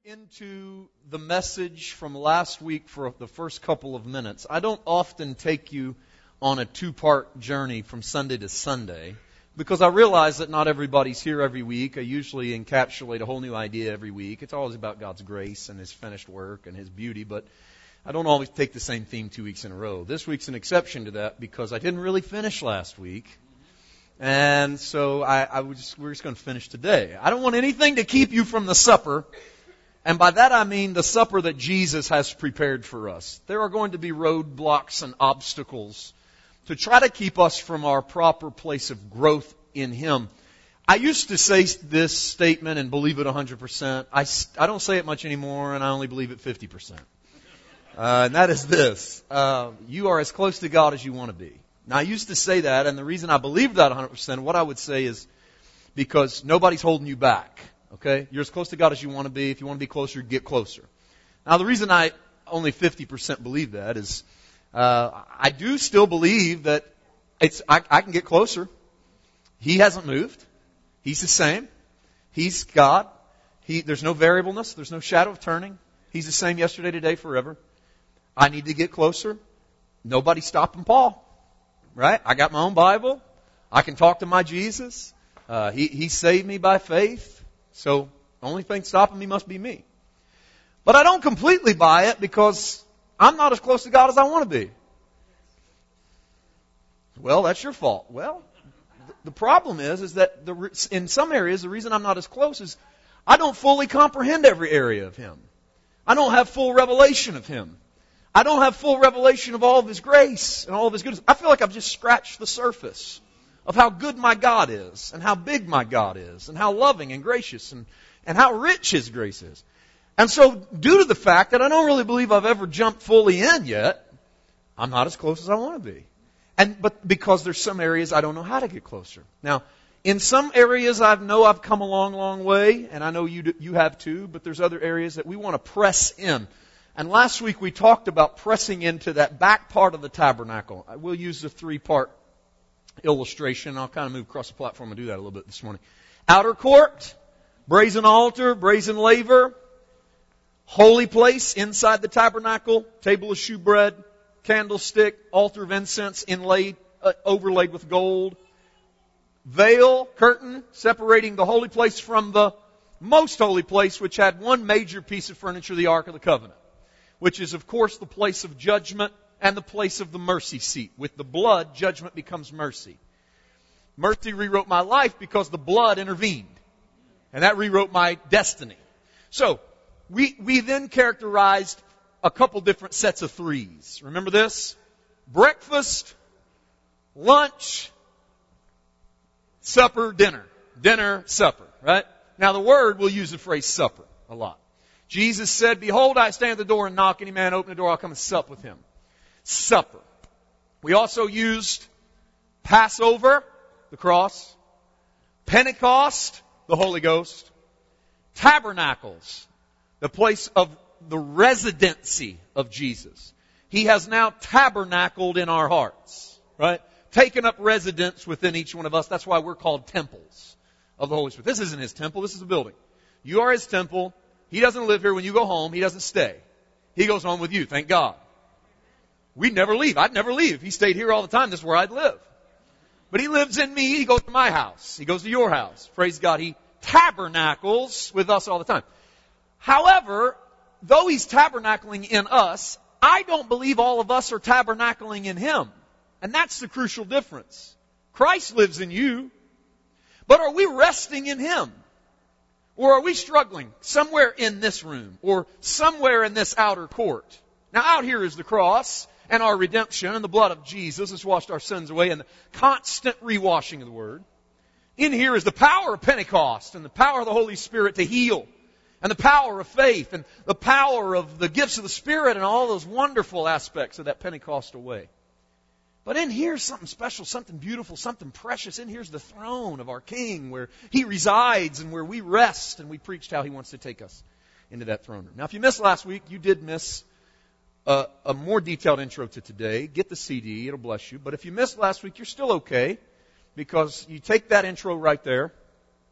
Into the message from last week for the first couple of minutes. I don't often take you on a two-part journey from Sunday to Sunday because I realize that not everybody's here every week. I usually encapsulate a whole new idea every week. It's always about God's grace and His finished work and His beauty, but I don't always take the same theme 2 weeks in a row. This week's an exception to that because I didn't really finish last week. And so we're just going to finish today. I don't want anything to keep you from the supper. And by that I mean the supper that Jesus has prepared for us. There are going to be roadblocks and obstacles to try to keep us from our proper place of growth in Him. I used to say this statement and believe it 100%. I don't say it much anymore, and I only believe it 50%. And that is this. You are as close to God as you want to be. Now, I used to say that, and the reason I believe that 100%, what I would say is because nobody's holding you back. Okay? You're as close to God as you want to be. If you want to be closer, get closer. Now, the reason I only 50% believe that is I do still believe that I can get closer. He hasn't moved. He's the same. He's God. There's no variableness. There's no shadow of turning. He's the same yesterday, today, forever. I need to get closer. Nobody's stopping Paul. Right? I got my own Bible. I can talk to my Jesus. He saved me by faith. So, the only thing stopping me must be me. But I don't completely buy it because I'm not as close to God as I want to be. Well, that's your fault. Well, the problem is that in some areas, the reason I'm not as close is I don't fully comprehend every area of Him. I don't have full revelation of Him. I don't have full revelation of all of His grace and all of His goodness. I feel like I've just scratched the surface of how good my God is, and how big my God is, and how loving and gracious, and how rich His grace is. And so, due to the fact that I don't really believe I've ever jumped fully in yet, I'm not as close as I want to be. But because there's some areas I don't know how to get closer. Now, in some areas I've come a long, long way, and I know you have too, but there's other areas that we want to press in. And last week we talked about pressing into that back part of the tabernacle. I will use the 3-part illustration. I'll kind of move across the platform and do that a little bit this morning. Outer court, brazen altar, brazen laver, holy place inside the tabernacle, table of shewbread, candlestick, altar of incense overlaid with gold, veil, curtain, separating the holy place from the most holy place, which had one major piece of furniture, the Ark of the Covenant, which is, of course, the place of judgment and the place of the mercy seat. With the blood, judgment becomes mercy. Mercy rewrote my life because the blood intervened. And that rewrote my destiny. So, we then characterized a couple different sets of 3s. Remember this? Breakfast, lunch, supper, dinner. Dinner, supper, right? Now the Word will use the phrase supper a lot. Jesus said, "Behold, I stand at the door and knock. Any man open the door, I'll come and sup with him." Supper. We also used Passover, the cross, Pentecost, the Holy Ghost, tabernacles, the place of the residency of Jesus. He has now tabernacled in our hearts, right? Taken up residence within each one of us. That's why we're called temples of the Holy Spirit. This isn't His temple. This is a building. You are His temple. He doesn't live here when you go home. He doesn't stay. He goes home with you. Thank God. We'd never leave. I'd never leave. He stayed here all the time. This is where I'd live. But He lives in me. He goes to my house. He goes to your house. Praise God. He tabernacles with us all the time. However, though He's tabernacling in us, I don't believe all of us are tabernacling in Him. And that's the crucial difference. Christ lives in you. But are we resting in Him? Or are we struggling somewhere in this room or somewhere in this outer court? Now, out here is the cross and our redemption, and the blood of Jesus has washed our sins away, and the constant rewashing of the Word. In here is the power of Pentecost and the power of the Holy Spirit to heal, and the power of faith and the power of the gifts of the Spirit and all those wonderful aspects of that Pentecostal way. But in here's something special, something beautiful, something precious. In here's the throne of our King where He resides and where we rest, and we preached how He wants to take us into that throne room. Now, if you missed last week, you did miss a more detailed intro to today. Get the CD. It'll bless you. But if you missed last week, you're still okay because you take that intro right there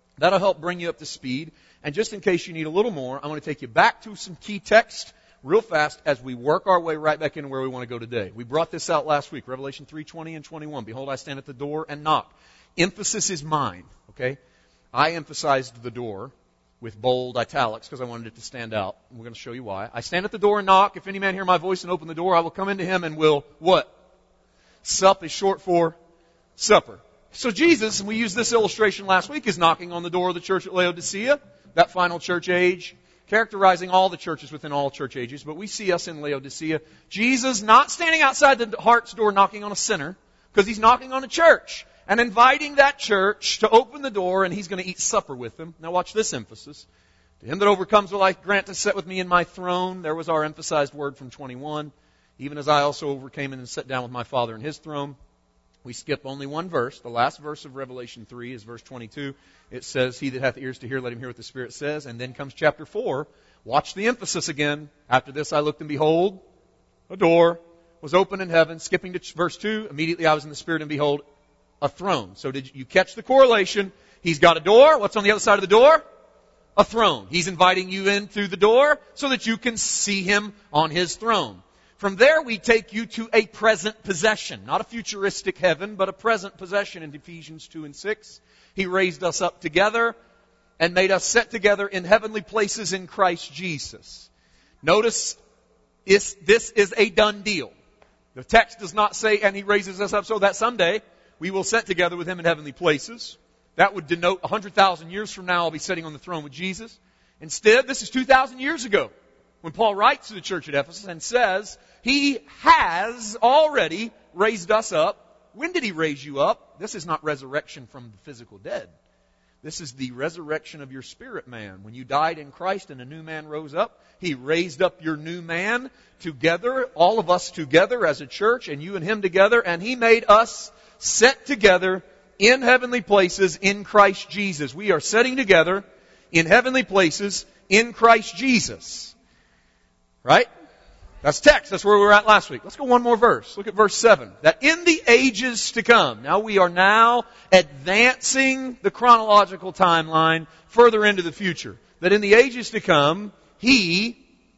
That'll help bring you up to speed. And just in case you need a little more, I'm going to take you back to some key text real fast as we work our way right back into where we want to go today. We brought this out last week, Revelation 3:20 and 21. Behold, I stand at the door and knock. Emphasis is mine, okay? I emphasized the door with bold italics because I wanted it to stand out. We're going to show you why. I stand at the door and knock. If any man hear my voice and open the door, I will come into him and will what? Sup is short for supper. So Jesus, and we used this illustration last week, is knocking on the door of the church at Laodicea, that final church age, characterizing all the churches within all church ages. But we see us in Laodicea. Jesus not standing outside the heart's door knocking on a sinner, because he's knocking on a church and inviting that church to open the door, and he's going to eat supper with them. Now watch this emphasis. To him that overcomes will I grant to sit with me in my throne. There was our emphasized word from 21. Even as I also overcame and sat down with my Father in his throne. We skip only one verse. The last verse of Revelation 3 is verse 22. It says, he that hath ears to hear, let him hear what the Spirit says. And then comes chapter 4. Watch the emphasis again. After this I looked, and behold, a door was open in heaven. Skipping to verse 2, immediately I was in the Spirit, and behold, a throne. So did you catch the correlation? He's got a door. What's on the other side of the door? A throne. He's inviting you in through the door so that you can see him on his throne. From there, we take you to a present possession. Not a futuristic heaven, but a present possession in Ephesians 2 and 6. He raised us up together and made us sit together in heavenly places in Christ Jesus. Notice, this is a done deal. The text does not say, and he raises us up so that someday we will sit together with him in heavenly places. That would denote 100,000 years from now I'll be sitting on the throne with Jesus. Instead, this is 2,000 years ago when Paul writes to the church at Ephesus and says, he has already raised us up. When did he raise you up? This is not resurrection from the physical dead. This is the resurrection of your spirit man. When you died in Christ and a new man rose up, he raised up your new man together, all of us together as a church, and you and him together, and he made us sit together in heavenly places in Christ Jesus. We are sitting together in heavenly places in Christ Jesus. Right? That's text. That's where we were at last week. Let's go one more verse. Look at verse 7. That in the ages to come. Now we are now advancing the chronological timeline further into the future. That in the ages to come, He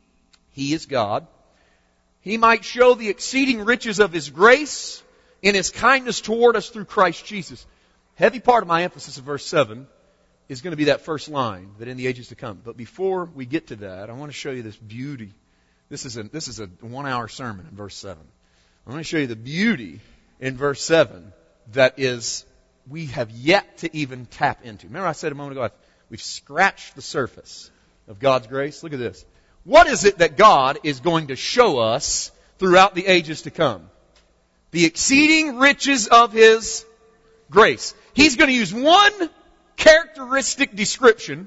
is God, He might show the exceeding riches of His grace in His kindness toward us through Christ Jesus. Heavy part of my emphasis of verse 7 is going to be that first line, that in the ages to come. But before we get to that, I want to show you this beauty. This is a 1-hour sermon in verse 7. I want to show you the beauty in verse 7 that is, we have yet to even tap into. Remember I said a moment ago, we've scratched the surface of God's grace. Look at this. What is it that God is going to show us throughout the ages to come? The exceeding riches of His grace. He's going to use one characteristic description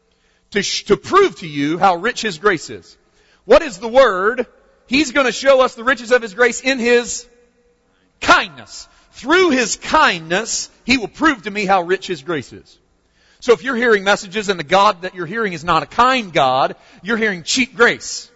to prove to you how rich His grace is. What is the word? He's going to show us the riches of His grace in His kindness. Through His kindness, He will prove to me how rich His grace is. So if you're hearing messages and the God that you're hearing is not a kind God, you're hearing cheap grace.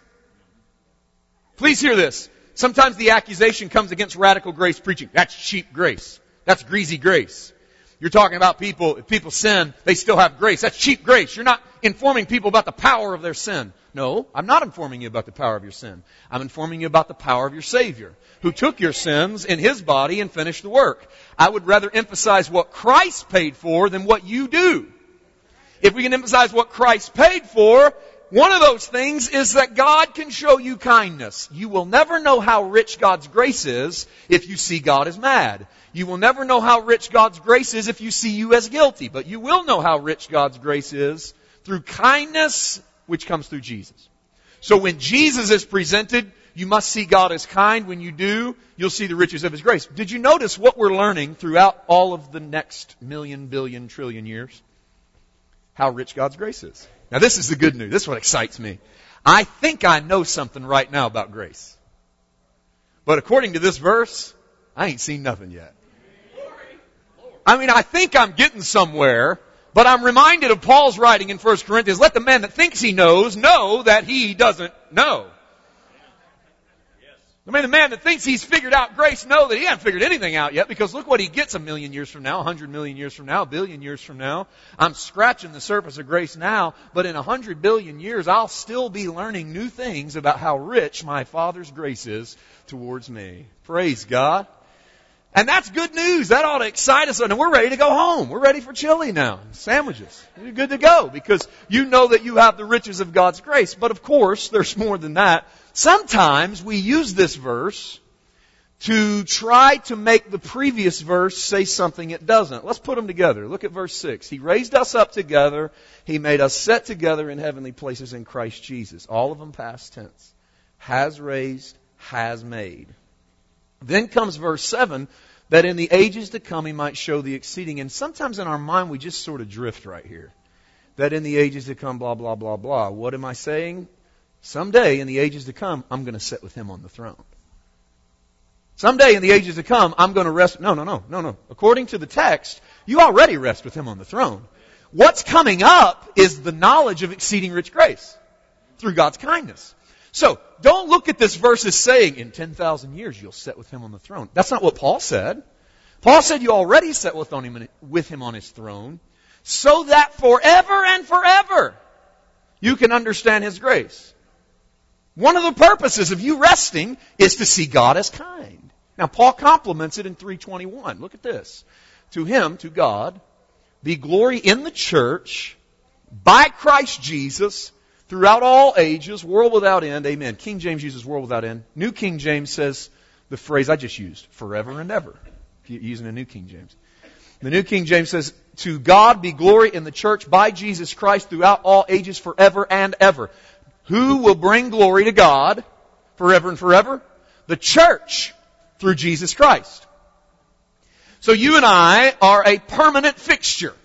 Please hear this. Sometimes the accusation comes against radical grace preaching. That's cheap grace. That's greasy grace. You're talking about people, if people sin, they still have grace. That's cheap grace. You're not informing people about the power of their sin. No, I'm not informing you about the power of your sin. I'm informing you about the power of your Savior, who took your sins in His body and finished the work. I would rather emphasize what Christ paid for than what you do. If we can emphasize what Christ paid for, one of those things is that God can show you kindness. You will never know how rich God's grace is if you see God as mad. You will never know how rich God's grace is if you see you as guilty. But you will know how rich God's grace is through kindness, which comes through Jesus. So when Jesus is presented, you must see God as kind. When you do, you'll see the riches of His grace. Did you notice what we're learning throughout all of the next million, billion, trillion years? How rich God's grace is. Now this is the good news. This is what excites me. I think I know something right now about grace. But according to this verse, I ain't seen nothing yet. I mean, I think I'm getting somewhere, but I'm reminded of Paul's writing in 1 Corinthians, let the man that thinks he knows know that he doesn't know. I mean, the man that thinks he's figured out grace, know that he hasn't figured anything out yet, because look what he gets 1,000,000 years from now, 100 million years from now, 1,000,000,000 years from now. I'm scratching the surface of grace now, but in 100 billion years, I'll still be learning new things about how rich my Father's grace is towards me. Praise God. And that's good news. That ought to excite us. And we're ready to go home. We're ready for chili now. Sandwiches. You're good to go because you know that you have the riches of God's grace. But of course, there's more than that. Sometimes we use this verse to try to make the previous verse say something it doesn't. Let's put them together. Look at verse 6. He raised us up together. He made us sit together in heavenly places in Christ Jesus. All of them past tense. Has raised, has made. Then comes verse 7, that in the ages to come He might show the exceeding. And sometimes in our mind we just sort of drift right here. That in the ages to come, blah, blah, blah, blah. What am I saying? Someday in the ages to come, I'm going to sit with Him on the throne. Someday in the ages to come, I'm going to rest. No. According to the text, you already rest with Him on the throne. What's coming up is the knowledge of exceeding rich grace through God's kindness. So, don't look at this verse as saying, in 10,000 years you'll sit with Him on the throne. That's not what Paul said. Paul said you already sit with Him on His throne, so that forever and forever you can understand His grace. One of the purposes of you resting is to see God as kind. Now, Paul compliments it in 3:21. Look at this. To Him, to God, be glory in the church, by Christ Jesus, throughout all ages, world without end. Amen. King James uses world without end. New King James says the phrase I just used, forever and ever. Using a New King James. The New King James says, to God be glory in the church by Jesus Christ throughout all ages, forever and ever. Who will bring glory to God forever and forever? The church through Jesus Christ. So you and I are a permanent fixture.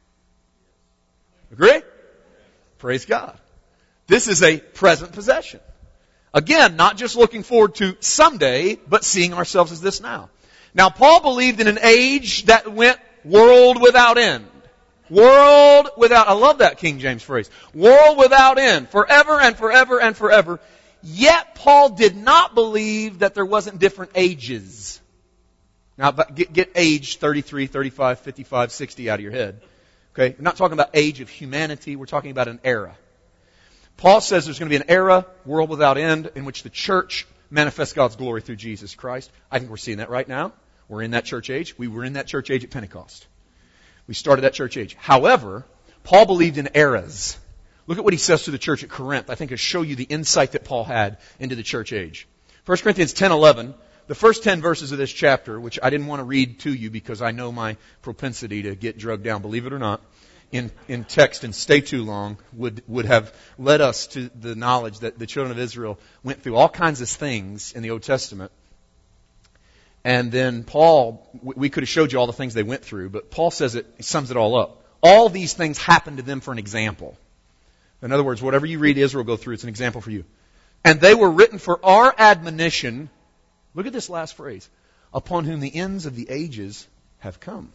Agree? Praise God. This is a present possession. Again, not just looking forward to someday, but seeing ourselves as this now. Now, Paul believed in an age that went world without end. World without, I love that King James phrase. World without end. Forever and forever and forever. Yet, Paul did not believe that there wasn't different ages. Now, get age 33, 35, 55, 60 out of your head. Okay? We're not talking about age of humanity. We're talking about an era. Paul says there's going to be an era, world without end, in which the church manifests God's glory through Jesus Christ. I think we're seeing that right now. We're in that church age. We were in that church age at Pentecost. We started that church age. However, Paul believed in eras. Look at what he says to the church at Corinth. I think it'll show you the insight that Paul had into the church age. 1 Corinthians 10:11, the first 10 verses of this chapter, which I didn't want to read to you because I know my propensity to get drugged down, believe it or not, in text and stay too long, would have led us to the knowledge that the children of Israel went through all kinds of things in the Old Testament. And then Paul, we could have showed you all the things they went through, but Paul says he sums it all up. All these things happened to them for an example. In other words, whatever you read Israel go through, it's an example for you. And they were written for our admonition. Look at this last phrase. Upon whom the ends of the ages have come.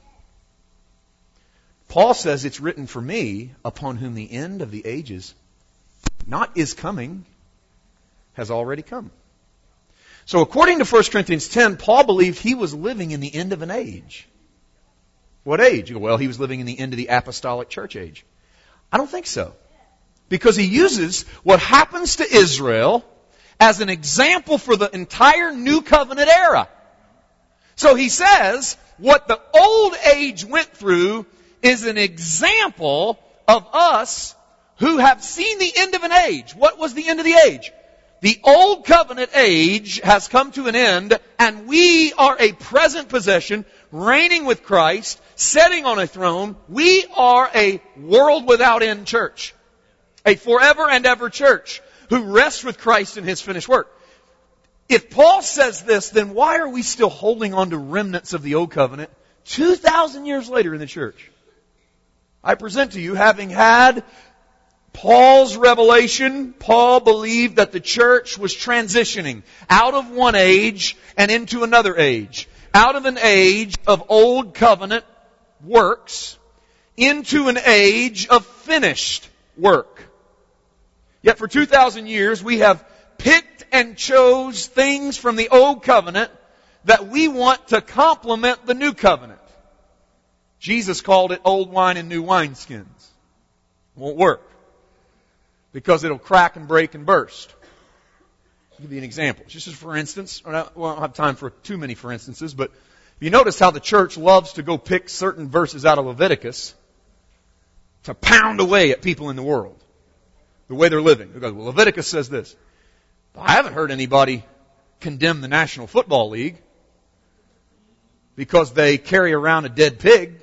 Paul says it's written for me, upon whom the end of the ages, not is coming, has already come. So according to 1 Corinthians 10, Paul believed he was living in the end of an age. What age? You go, well, he was living in the end of the apostolic church age. I don't think so. Because he uses what happens to Israel as an example for the entire New Covenant era. So he says, what the old age went through is an example of us who have seen the end of an age. What was the end of the age? The old covenant age has come to an end, and we are a present possession, reigning with Christ, sitting on a throne. We are a world without end church. A forever and ever church who rests with Christ in His finished work. If Paul says this, then why are we still holding on to remnants of the old covenant 2,000 years later in the church? I present to you, having had Paul's revelation, Paul believed that the church was transitioning out of one age and into another age. Out of an age of old covenant works into an age of finished work. Yet for 2,000 years we have picked and chose things from the old covenant that we want to complement the new covenant. Jesus called it old wine and new wineskins. Won't work. Because it'll crack and break and burst. I'll give you an example. Just as for instance, I don't have time for too many for instances, but if you notice how the church loves to go pick certain verses out of Leviticus to pound away at people in the world, the way they're living. Because, well, Leviticus says this. I haven't heard anybody condemn the National Football League because they carry around a dead pig.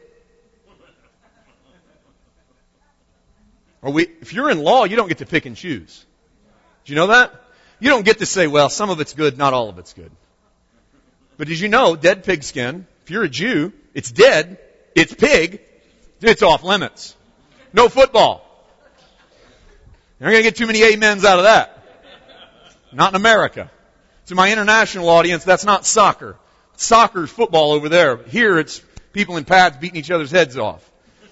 Or if you're in law, you don't get to pick and choose. Do you know that? You don't get to say, well, some of it's good, not all of it's good. But did you know, dead pig skin, if you're a Jew, it's dead, it's pig, it's off limits. No football. You're not going to get too many amens out of that. Not in America. To my international audience, that's not soccer. Soccer's football over there. Here it's people in pads beating each other's heads off.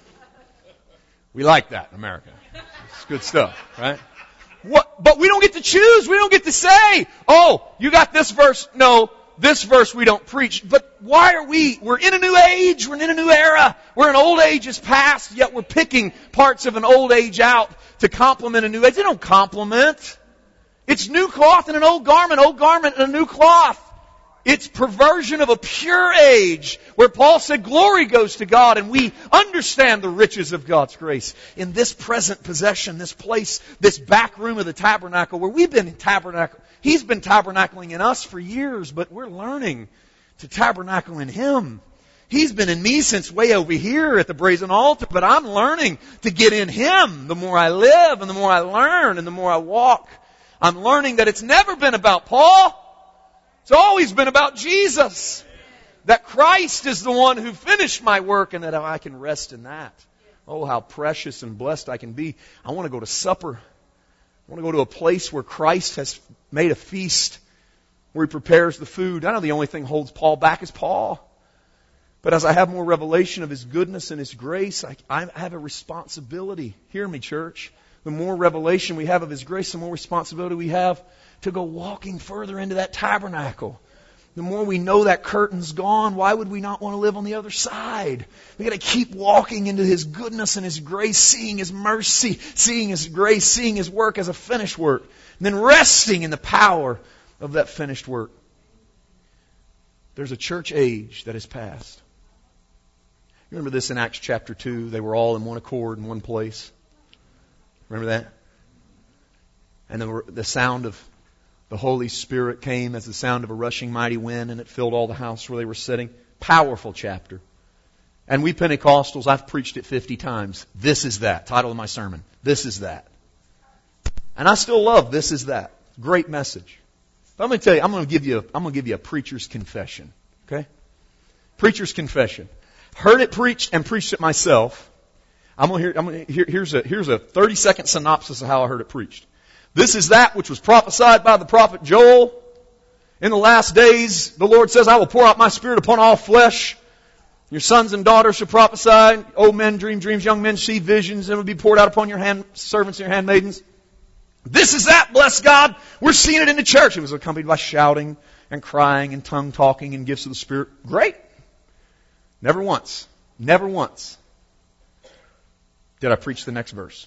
We like that in America. It's good stuff, right? But we don't get to choose. We don't get to say, oh, you got this verse. No, this verse we don't preach. But why are we? We're in a new age. We're in a new era. Where an old age is past, yet we're picking parts of an old age out to complement a new age. They don't complement. It's new cloth and an old garment and a new cloth. It's perversion of a pure age where Paul said glory goes to God and we understand the riches of God's grace. In this present possession, this place, this back room of the tabernacle where we've been He's been tabernacling in us for years, but we're learning to tabernacle in Him. He's been in me since way over here at the brazen altar, but I'm learning to get in Him. The more I live and the more I learn and the more I walk, I'm learning that it's never been about Paul. It's always been about Jesus. That Christ is the one who finished my work and that I can rest in that. Oh, how precious and blessed I can be. I want to go to supper. I want to go to a place where Christ has made a feast, where He prepares the food. I know the only thing holds Paul back is Paul. But as I have more revelation of His goodness and His grace, I have a responsibility. Hear me, church. The more revelation we have of His grace, the more responsibility we have to go walking further into that tabernacle. The more we know that curtain's gone, why would we not want to live on the other side? We've got to keep walking into His goodness and His grace, seeing His mercy, seeing His grace, seeing His work as a finished work, and then resting in the power of that finished work. There's a church age that has passed. You remember this in Acts chapter 2? They were all in one accord in one place. Remember that? And the sound of the Holy Spirit came as the sound of a rushing mighty wind, and it filled all the house where they were sitting. Powerful chapter. And we Pentecostals, I've preached it 50 times. This is that. Title of my sermon. This is that. And I still love this is that. Great message. But I'm going to tell you, I'm going to give you a preacher's confession. Okay? Preacher's confession. Heard it preached and preached it myself. Here's a 30-second synopsis of how I heard it preached. This is that which was prophesied by the prophet Joel. In the last days, the Lord says, I will pour out my Spirit upon all flesh. Your sons and daughters shall prophesy. Old men dream dreams, young men see visions, and it will be poured out upon your servants and your handmaidens. This is that, bless God. We're seeing it in the church. It was accompanied by shouting and crying and tongue talking and gifts of the Spirit. Great. Never once did I preach the next verse.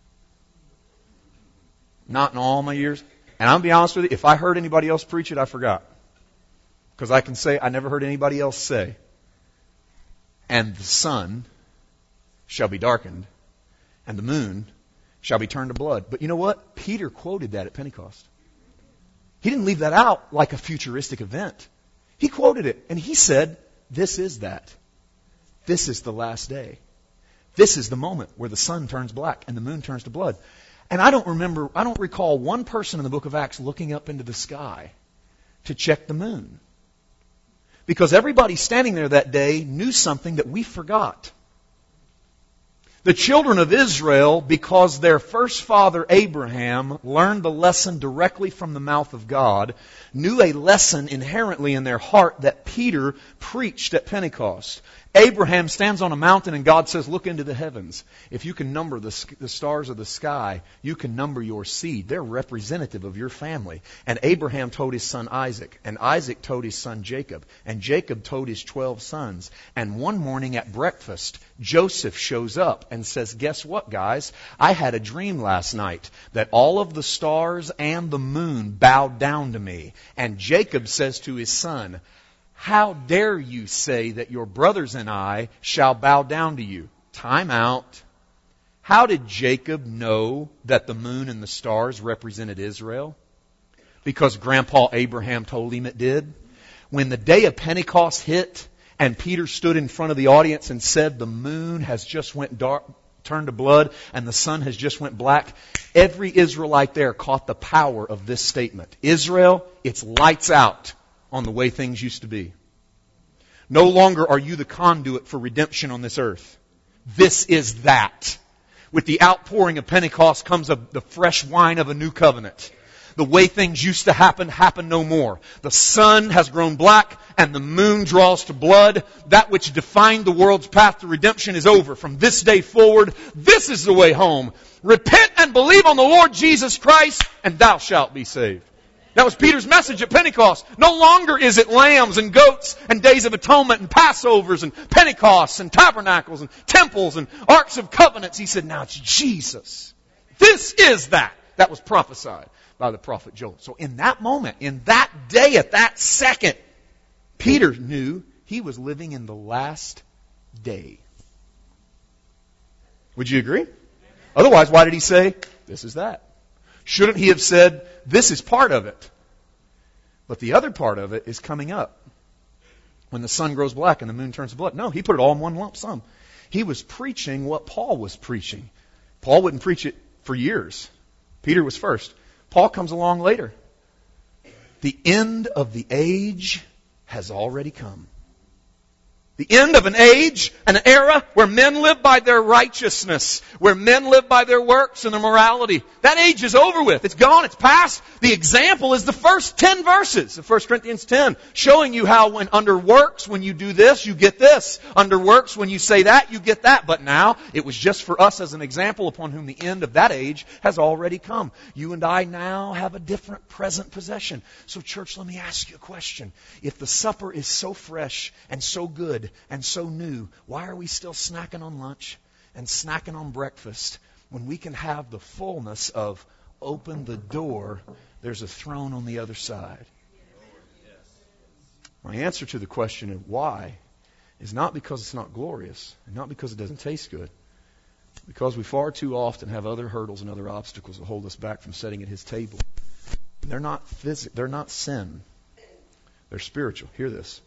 Not in all my years. And I'll be honest with you, if I heard anybody else preach it, I forgot. Because I can say, I never heard anybody else say, and the sun shall be darkened, and the moon shall be turned to blood. But you know what? Peter quoted that at Pentecost. He didn't leave that out like a futuristic event. He quoted it, and he said, this is that. This is the last day. This is the moment where the sun turns black and the moon turns to blood. And I don't recall one person in the book of Acts looking up into the sky to check the moon. Because everybody standing there that day knew something that we forgot. The children of Israel, because their first father Abraham learned the lesson directly from the mouth of God, knew a lesson inherently in their heart that Peter preached at Pentecost. Abraham stands on a mountain and God says, look into the heavens. If you can number the stars of the sky, you can number your seed. They're representative of your family. And Abraham told his son Isaac, and Isaac told his son Jacob, and Jacob told his 12 sons. And one morning at breakfast, Joseph shows up and says, guess what, guys? I had a dream last night that all of the stars and the moon bowed down to me. And Jacob says to his son, how dare you say that your brothers and I shall bow down to you? Time out. How did Jacob know that the moon and the stars represented Israel? Because Grandpa Abraham told him it did. When the day of Pentecost hit and Peter stood in front of the audience and said the moon has just went dark, turned to blood, and the sun has just went black, every Israelite there caught the power of this statement. Israel, it's lights out on the way things used to be. No longer are you the conduit for redemption on this earth. This is that. With the outpouring of Pentecost comes the fresh wine of a new covenant. The way things used to happen no more. The sun has grown black and the moon draws to blood. That which defined the world's path to redemption is over. From this day forward, this is the way home. Repent and believe on the Lord Jesus Christ, and thou shalt be saved. That was Peter's message at Pentecost. No longer is it lambs and goats and days of atonement and Passovers and Pentecosts and tabernacles and temples and arks of covenants. He said, now it's Jesus. This is that. That was prophesied by the prophet Joel. So in that moment, in that day, at that second, Peter knew he was living in the last day. Would you agree? Otherwise, why did he say, this is that? Shouldn't he have said, this is part of it? But the other part of it is coming up. When the sun grows black and the moon turns to blood. No, he put it all in one lump sum. He was preaching what Paul was preaching. Paul wouldn't preach it for years. Peter was first. Paul comes along later. The end of the age has already come. The end of an age, an era where men live by their righteousness, where men live by their works and their morality. That age is over with. It's gone. It's past. The example is the first 10 verses of 1 Corinthians 10, showing you how when under works, when you do this, you get this. Under works, when you say that, you get that. But now, it was just for us as an example upon whom the end of that age has already come. You and I now have a different present possession. So church, let me ask you a question. If the supper is so fresh and so good, and so new, why are we still snacking on lunch and snacking on breakfast when we can have the fullness of open the door, there's a throne on the other side? My answer to the question of why is not because it's not glorious and not because it doesn't taste good, because we far too often have other hurdles and other obstacles that hold us back from sitting at His table. They're not they're not sin. They're spiritual. Hear this.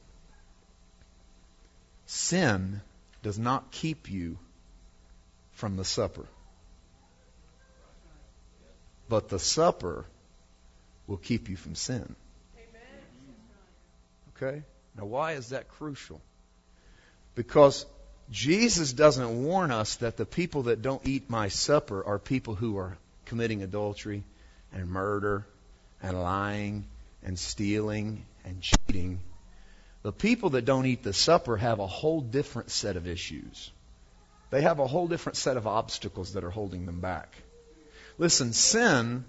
Sin does not keep you from the supper. But the supper will keep you from sin. Okay? Now why is that crucial? Because Jesus doesn't warn us that the people that don't eat my supper are people who are committing adultery and murder and lying and stealing and cheating. The people that don't eat the supper have a whole different set of issues. They have a whole different set of obstacles that are holding them back. Listen, sin,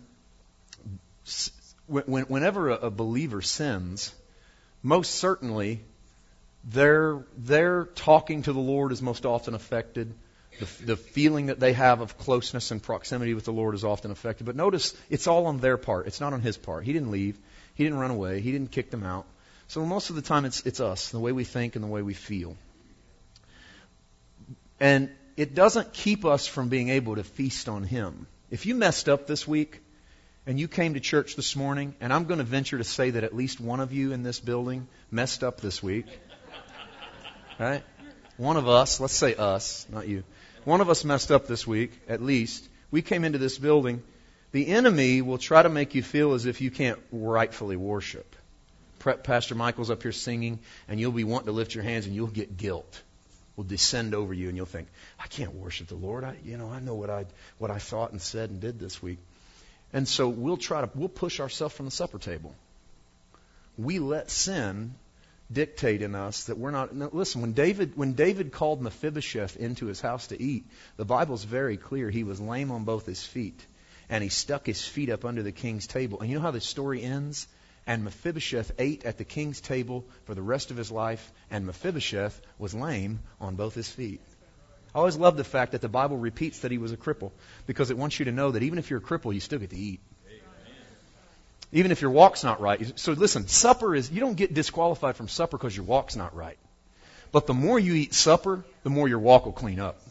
whenever a believer sins, most certainly their talking to the Lord is most often affected. The feeling that they have of closeness and proximity with the Lord is often affected. But notice, it's all on their part. It's not on His part. He didn't leave. He didn't run away. He didn't kick them out. So most of the time it's us, the way we think and the way we feel. And it doesn't keep us from being able to feast on Him. If you messed up this week and you came to church this morning, and I'm going to venture to say that at least one of you in this building messed up this week. Right? One of us, let's say us, not you. One of us messed up this week, at least. We came into this building. The enemy will try to make you feel as if you can't rightfully worship. Pastor Michael's up here singing, and you'll be wanting to lift your hands, and you'll get guilt. Will descend over you, and you'll think, I can't worship the Lord. I know what I thought and said and did this week. And so we'll push ourselves from the supper table. We let sin dictate in us that we're not. No, listen, when David called Mephibosheth into his house to eat, the Bible's very clear. He was lame on both his feet, and he stuck his feet up under the king's table. And you know how the story ends? And Mephibosheth ate at the king's table for the rest of his life, and Mephibosheth was lame on both his feet. I always love the fact that the Bible repeats that he was a cripple, because it wants you to know that even if you're a cripple, you still get to eat. Even if your walk's not right. So listen, supper is, you don't get disqualified from supper because your walk's not right. But the more you eat supper, the more your walk will clean up.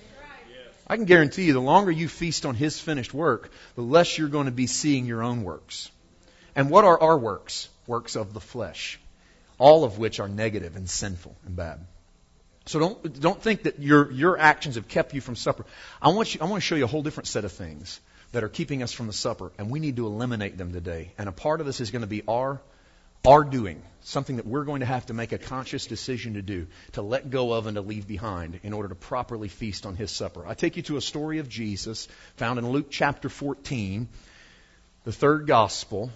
I can guarantee you, the longer you feast on His finished work, the less you're going to be seeing your own works. And what are our works? Works of the flesh. All of which are negative and sinful and bad. So don't think that your actions have kept you from supper. I want to show you a whole different set of things that are keeping us from the supper, and we need to eliminate them today. And a part of this is going to be our doing, something that we're going to have to make a conscious decision to do, to let go of and to leave behind in order to properly feast on His supper. I take you to a story of Jesus found in Luke chapter 14, the third gospel.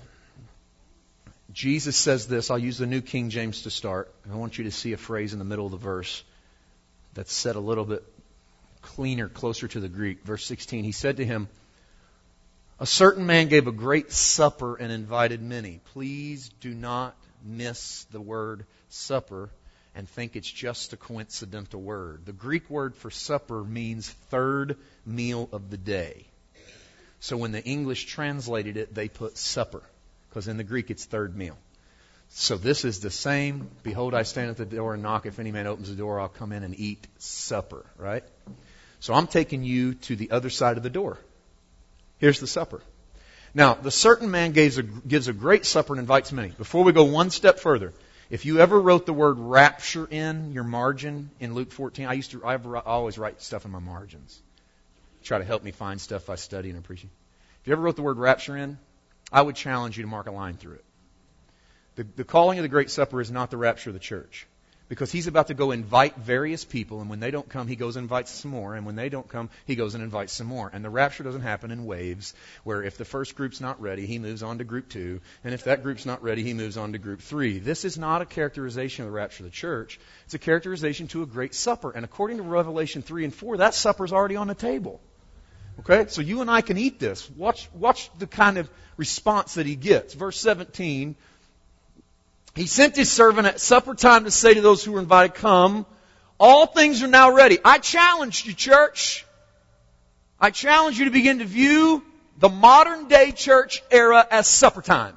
Jesus says this. I'll use the New King James to start. I want you to see a phrase in the middle of the verse that's said a little bit cleaner, closer to the Greek. Verse 16, He said to him, "A certain man gave a great supper and invited many." Please do not miss the word supper and think it's just a coincidental word. The Greek word for supper means third meal of the day. So when the English translated it, they put supper, because in the Greek it's third meal. So this is the same. "Behold, I stand at the door and knock. If any man opens the door, I'll come in and eat supper." Right? So I'm taking you to the other side of the door. Here's the supper. Now, the certain man gives a great supper and invites many. Before we go one step further, if you ever wrote the word rapture in your margin in Luke 14, I always write stuff in my margins. Try to help me find stuff I study and appreciate. If you ever wrote the word rapture in, I would challenge you to mark a line through it. The calling of the Great Supper is not the rapture of the church. Because He's about to go invite various people, and when they don't come, He goes and invites some more, and when they don't come, He goes and invites some more. And the rapture doesn't happen in waves, where if the first group's not ready, He moves on to group 2, and if that group's not ready, He moves on to group 3. This is not a characterization of the rapture of the church. It's a characterization to a great supper. And according to Revelation 3 and 4, that supper's already on the table. Okay? So you and I can eat this. Watch the kind of response that He gets. Verse 17, He sent His servant at supper time to say to those who were invited, "Come, all things are now ready." I challenge you, church. I challenge you to begin to view the modern day church era as supper time.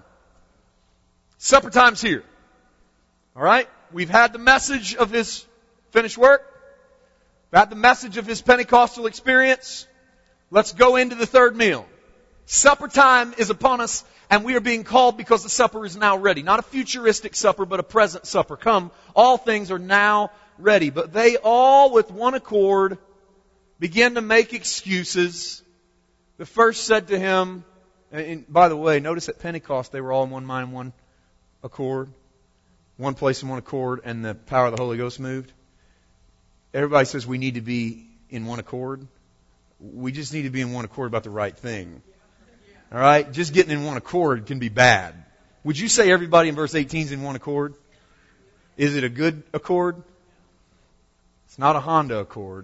Supper time's here. All right? We've had the message of His finished work. We've had the message of His Pentecostal experience. Let's go into the third meal. Supper time is upon us, and we are being called because the supper is now ready. Not a futuristic supper, but a present supper. Come, all things are now ready. But they all, with one accord, began to make excuses. The first said to him, and by the way, notice at Pentecost they were all in one mind, one accord. One place in one accord, and the power of the Holy Ghost moved. Everybody says we need to be in one accord. We just need to be in one accord about the right thing. All right? Just getting in one accord can be bad. Would you say everybody in verse 18 is in one accord? Is it a good accord? It's not a Honda Accord.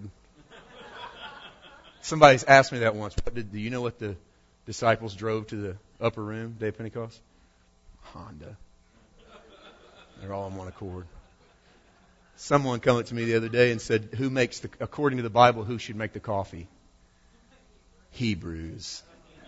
Somebody's asked me that once. Do you know what the disciples drove to the upper room, day of Pentecost? Honda. They're all in one accord. Someone came up to me the other day and said, according to the Bible, who should make the coffee? Hebrews.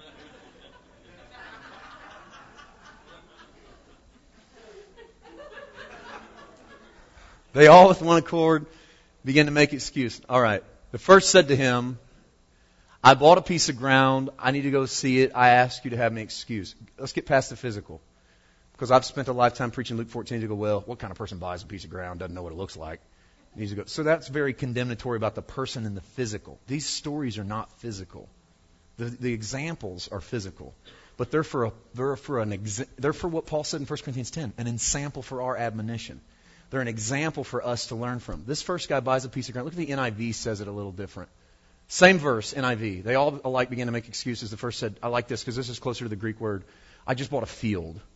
They all with one accord began to make excuse. All right. The first said to him, "I bought a piece of ground. I need to go see it. I ask you to have me excuse." Let's get past the physical. Because I've spent a lifetime preaching Luke 14 to go, well, what kind of person buys a piece of ground, doesn't know what it looks like? Needs to go. So that's very condemnatory about the person and the physical. These stories are not physical. The examples are physical. But they're for what Paul said in 1 Corinthians 10, an ensample for our admonition. They're an example for us to learn from. This first guy buys a piece of ground. Look at the NIV says it a little different. Same verse, NIV. They all alike began to make excuses. The first said, I like this because this is closer to the Greek word. I just bought a field.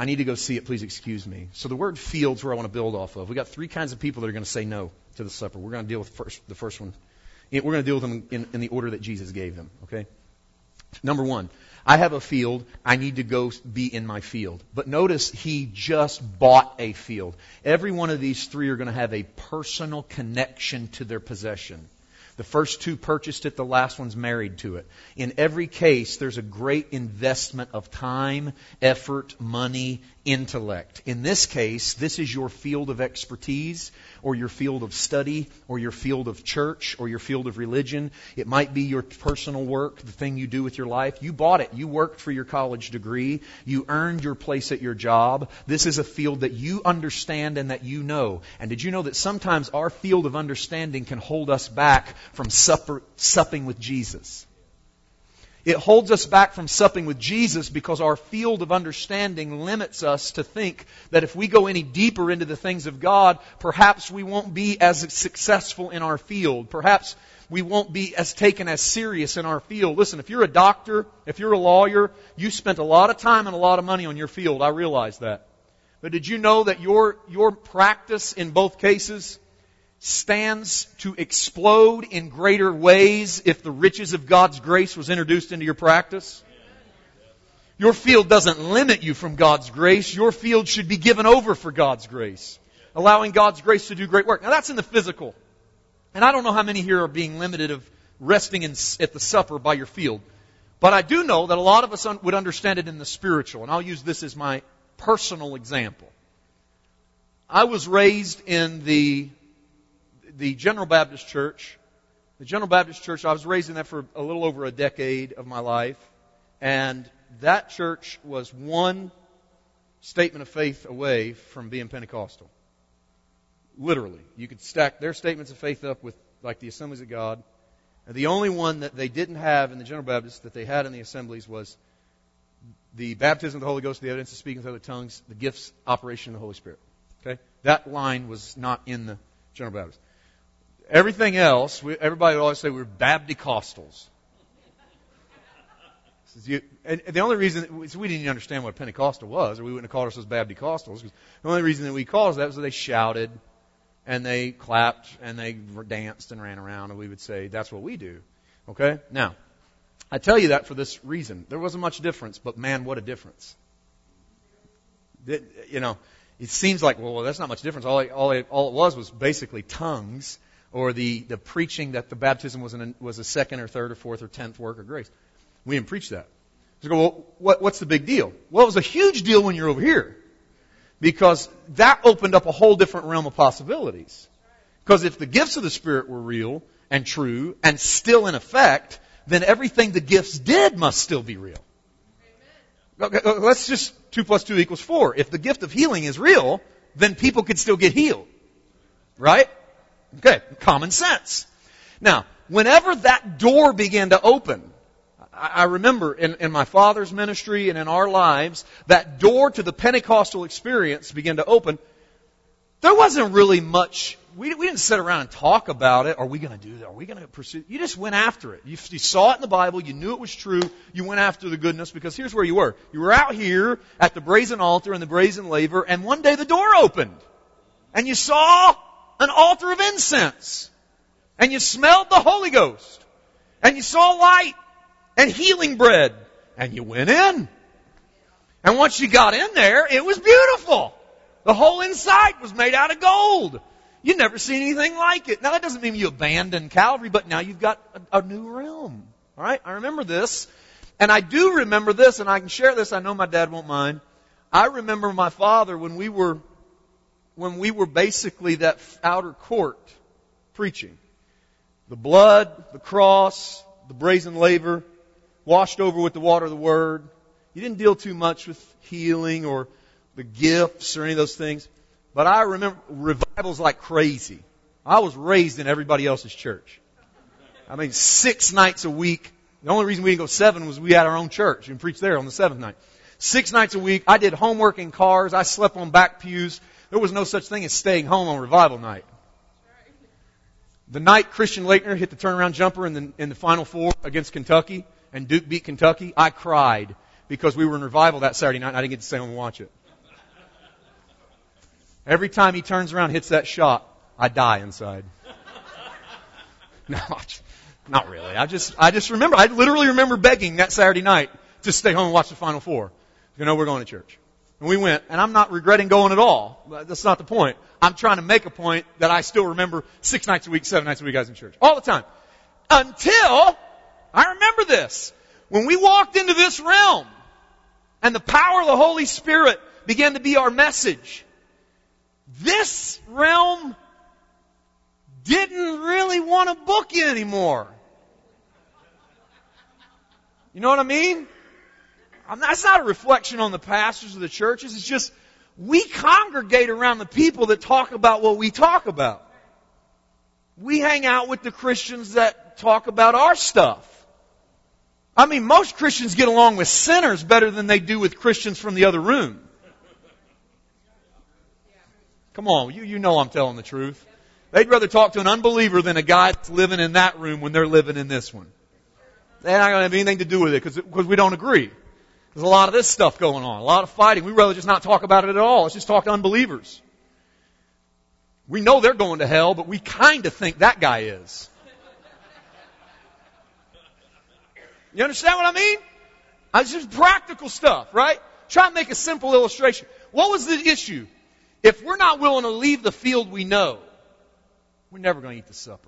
I need to go see it. Please excuse me. So the word field's where I want to build off of. We got three kinds of people that are going to say no to the supper. We're going to deal with the first one. We're going to deal with them in the order that Jesus gave them. Okay. Number one, I have a field. I need to go be in my field. But notice he just bought a field. Every one of these three are going to have a personal connection to their possession. The first two purchased it, the last one's married to it. In every case, there's a great investment of time, effort, money, intellect. In this case, this is your field of expertise, or your field of study, or your field of church, or your field of religion. It might be your personal work, the thing you do with your life. You bought it. You worked for your college degree. You earned your place at your job. This is a field that you understand and that you know. And did you know that sometimes our field of understanding can hold us back from supping with Jesus? It holds us back from supping with Jesus because our field of understanding limits us to think that if we go any deeper into the things of God, perhaps we won't be as successful in our field. Perhaps we won't be as taken as serious in our field. Listen, if you're a doctor, if you're a lawyer, you spent a lot of time and a lot of money on your field. I realize that. But did you know that your practice in both cases stands to explode in greater ways if the riches of God's grace was introduced into your practice? Your field doesn't limit you from God's grace. Your field should be given over for God's grace, allowing God's grace to do great work. Now that's in the physical. And I don't know how many here are being limited of resting at the supper by your field. But I do know that a lot of us would understand it in the spiritual. And I'll use this as my personal example. I was raised in the General Baptist Church. The General Baptist Church, I was raised in that for a little over a decade of my life. And that church was one statement of faith away from being Pentecostal. Literally. You could stack their statements of faith up with like the Assemblies of God. And the only one that they didn't have in the General Baptist that they had in the Assemblies was the baptism of the Holy Ghost, the evidence of speaking with other tongues, the gifts, operation of the Holy Spirit. Okay? That line was not in the General Baptist. Everything else, everybody would always say we're Bapticostals. And the only reason we didn't even understand what Pentecostal was, or we wouldn't have called ourselves Bapticostals, because the only reason that we called us that was that they shouted and they clapped and they danced and ran around, and we would say that's what we do. Okay? Now, I tell you that for this reason. There wasn't much difference, but man, what a difference. It seems like, well, that's not much difference. All it was basically tongues, or the preaching that the baptism was a second or third or fourth or 10th work of grace. We didn't preach that. So go, well, what's the big deal? Well, it was a huge deal when you're over here, because that opened up a whole different realm of possibilities. Because if the gifts of the Spirit were real and true and still in effect, then everything the gifts did must still be real. Okay, let's just 2 + 2 = 4. If the gift of healing is real, then people could still get healed. Right? Okay, common sense. Now, whenever that door began to open, I remember in my father's ministry and in our lives, that door to the Pentecostal experience began to open. There wasn't really much. We didn't sit around and talk about it. Are we going to do that? Are we going to pursue? You just went after it. You saw it in the Bible. You knew it was true. You went after the goodness, because here's where you were. You were out here at the brazen altar and the brazen laver, and one day the door opened. And you saw an altar of incense. And you smelled the Holy Ghost. And you saw light and healing bread. And you went in. And once you got in there, it was beautiful. The whole inside was made out of gold. You'd never seen anything like it. Now, that doesn't mean you abandon Calvary, but now you've got a new realm. All right? I remember this. And I do remember this, and I can share this. I know my dad won't mind. I remember my father when we were basically that outer court preaching. The blood, the cross, the brazen laver, washed over with the water of the Word. You didn't deal too much with healing or the gifts or any of those things. But I remember revivals like crazy. I was raised in everybody else's church. 6 nights a week. The only reason we didn't go 7 was we had our own church and preached there on the 7th night. 6 nights a week. I did homework in cars. I slept on back pews. There was no such thing as staying home on revival night. The night Christian Laettner hit the turnaround jumper in the Final Four against Kentucky and Duke beat Kentucky, I cried because we were in revival that Saturday night and I didn't get to stay home and watch it. Every time he turns around and hits that shot, I die inside. No, not really. I just remember, I literally remember begging that Saturday night to stay home and watch the Final Four. We're going to church. And we went, and I'm not regretting going at all. That's not the point. I'm trying to make a point that I still remember 6 nights a week, 7 nights a week I was in church. All the time. Until, I remember this, when we walked into this realm, and the power of the Holy Spirit began to be our message, this realm didn't really want to book you anymore. You know what I mean? That's not a reflection on the pastors of the churches. It's just, we congregate around the people that talk about what we talk about. We hang out with the Christians that talk about our stuff. I mean, most Christians get along with sinners better than they do with Christians from the other room. Come on, you know I'm telling the truth. They'd rather talk to an unbeliever than a guy that's living in that room when they're living in this one. They're not going to have anything to do with it because we don't agree. There's a lot of this stuff going on, a lot of fighting. We'd rather just not talk about it at all. Let's just talk to unbelievers. We know they're going to hell, but we kind of think that guy is. You understand what I mean? It's just practical stuff, right? Try to make a simple illustration. What was the issue? If we're not willing to leave the field we know, we're never going to eat the supper.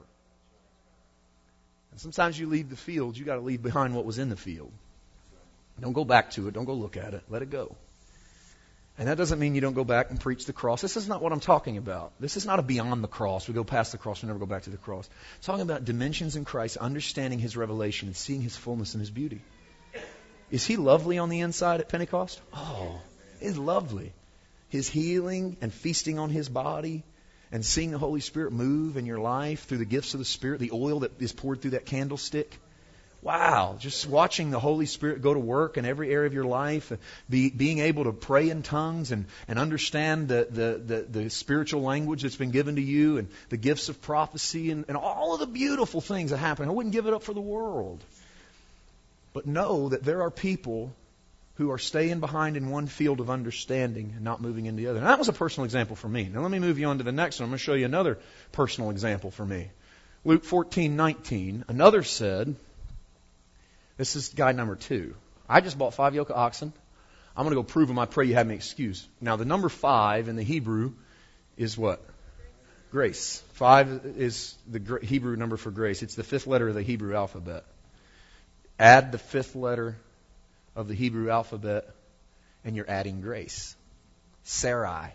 And sometimes you leave the field, you got to leave behind what was in the field. Don't go back to it. Don't go look at it. Let it go. And that doesn't mean you don't go back and preach the cross. This is not what I'm talking about. This is not a beyond the cross. We go past the cross, we never go back to the cross. I'm talking about dimensions in Christ, understanding His revelation and seeing His fullness and His beauty. Is He lovely on the inside at Pentecost? Oh, it's lovely. His healing and feasting on His body and seeing the Holy Spirit move in your life through the gifts of the Spirit, the oil that is poured through that candlestick. Wow, just watching the Holy Spirit go to work in every area of your life, being able to pray in tongues and understand the spiritual language that's been given to you and the gifts of prophecy and all of the beautiful things that happen. I wouldn't give it up for the world. But know that there are people who are staying behind in one field of understanding and not moving into the other. And that was a personal example for me. Now let me move you on to the next one. I'm going to show you another personal example for me. Luke 14:19, another said, this is guy number 2. I just bought 5 yoke of oxen. I'm going to go prove them. I pray you have me excuse. Now, the number 5 in the Hebrew is what? Grace. 5 is the Hebrew number for grace. It's the 5th letter of the Hebrew alphabet. Add the 5th letter of the Hebrew alphabet, and you're adding grace. Sarai.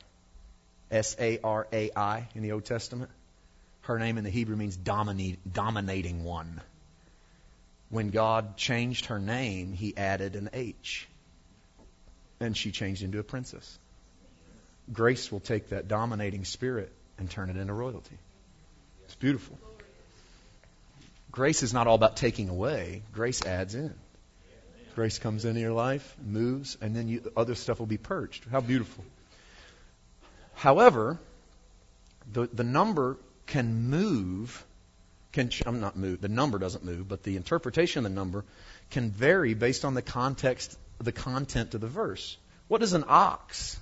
S-A-R-A-I in the Old Testament. Her name in the Hebrew means dominating one. When God changed her name, He added an H. And she changed into a princess. Grace will take that dominating spirit and turn it into royalty. It's beautiful. Grace is not all about taking away. Grace adds in. Grace comes into your life, moves, and then other stuff will be purged. How beautiful. However, the number can move. The number doesn't move, but the interpretation of the number can vary based on the context, the content of the verse. What is an ox?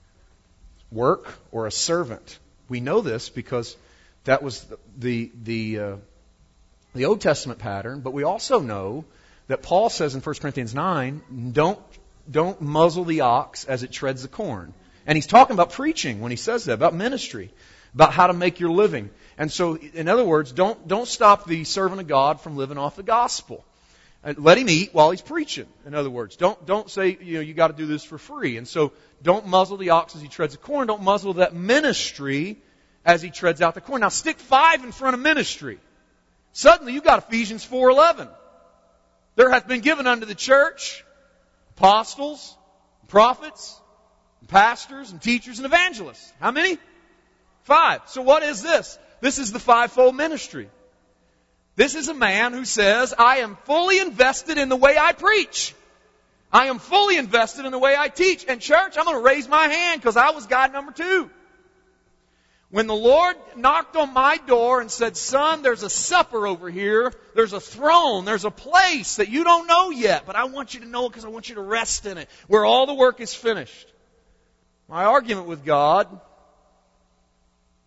Work or a servant? We know this because that was the Old Testament pattern, but we also know that Paul says in 1 Corinthians 9, don't muzzle the ox as it treads the corn. And he's talking about preaching when he says that, about ministry, about how to make your living. And so, in other words, don't stop the servant of God from living off the gospel. Let him eat while he's preaching. In other words, don't say, you got to do this for free. And so, don't muzzle the ox as he treads the corn. Don't muzzle that ministry as he treads out the corn. Now, stick 5 in front of ministry. Suddenly, you got Ephesians 4:11. There hath been given unto the church apostles, prophets, pastors, and teachers, and evangelists. How many? 5. So what is this? This is the 5-fold ministry. This is a man who says, I am fully invested in the way I preach. I am fully invested in the way I teach. And church, I'm going to raise my hand because I was guy number 2. When the Lord knocked on my door and said, son, there's a supper over here. There's a throne. There's a place that you don't know yet. But I want you to know it because I want you to rest in it. Where all the work is finished. My argument with God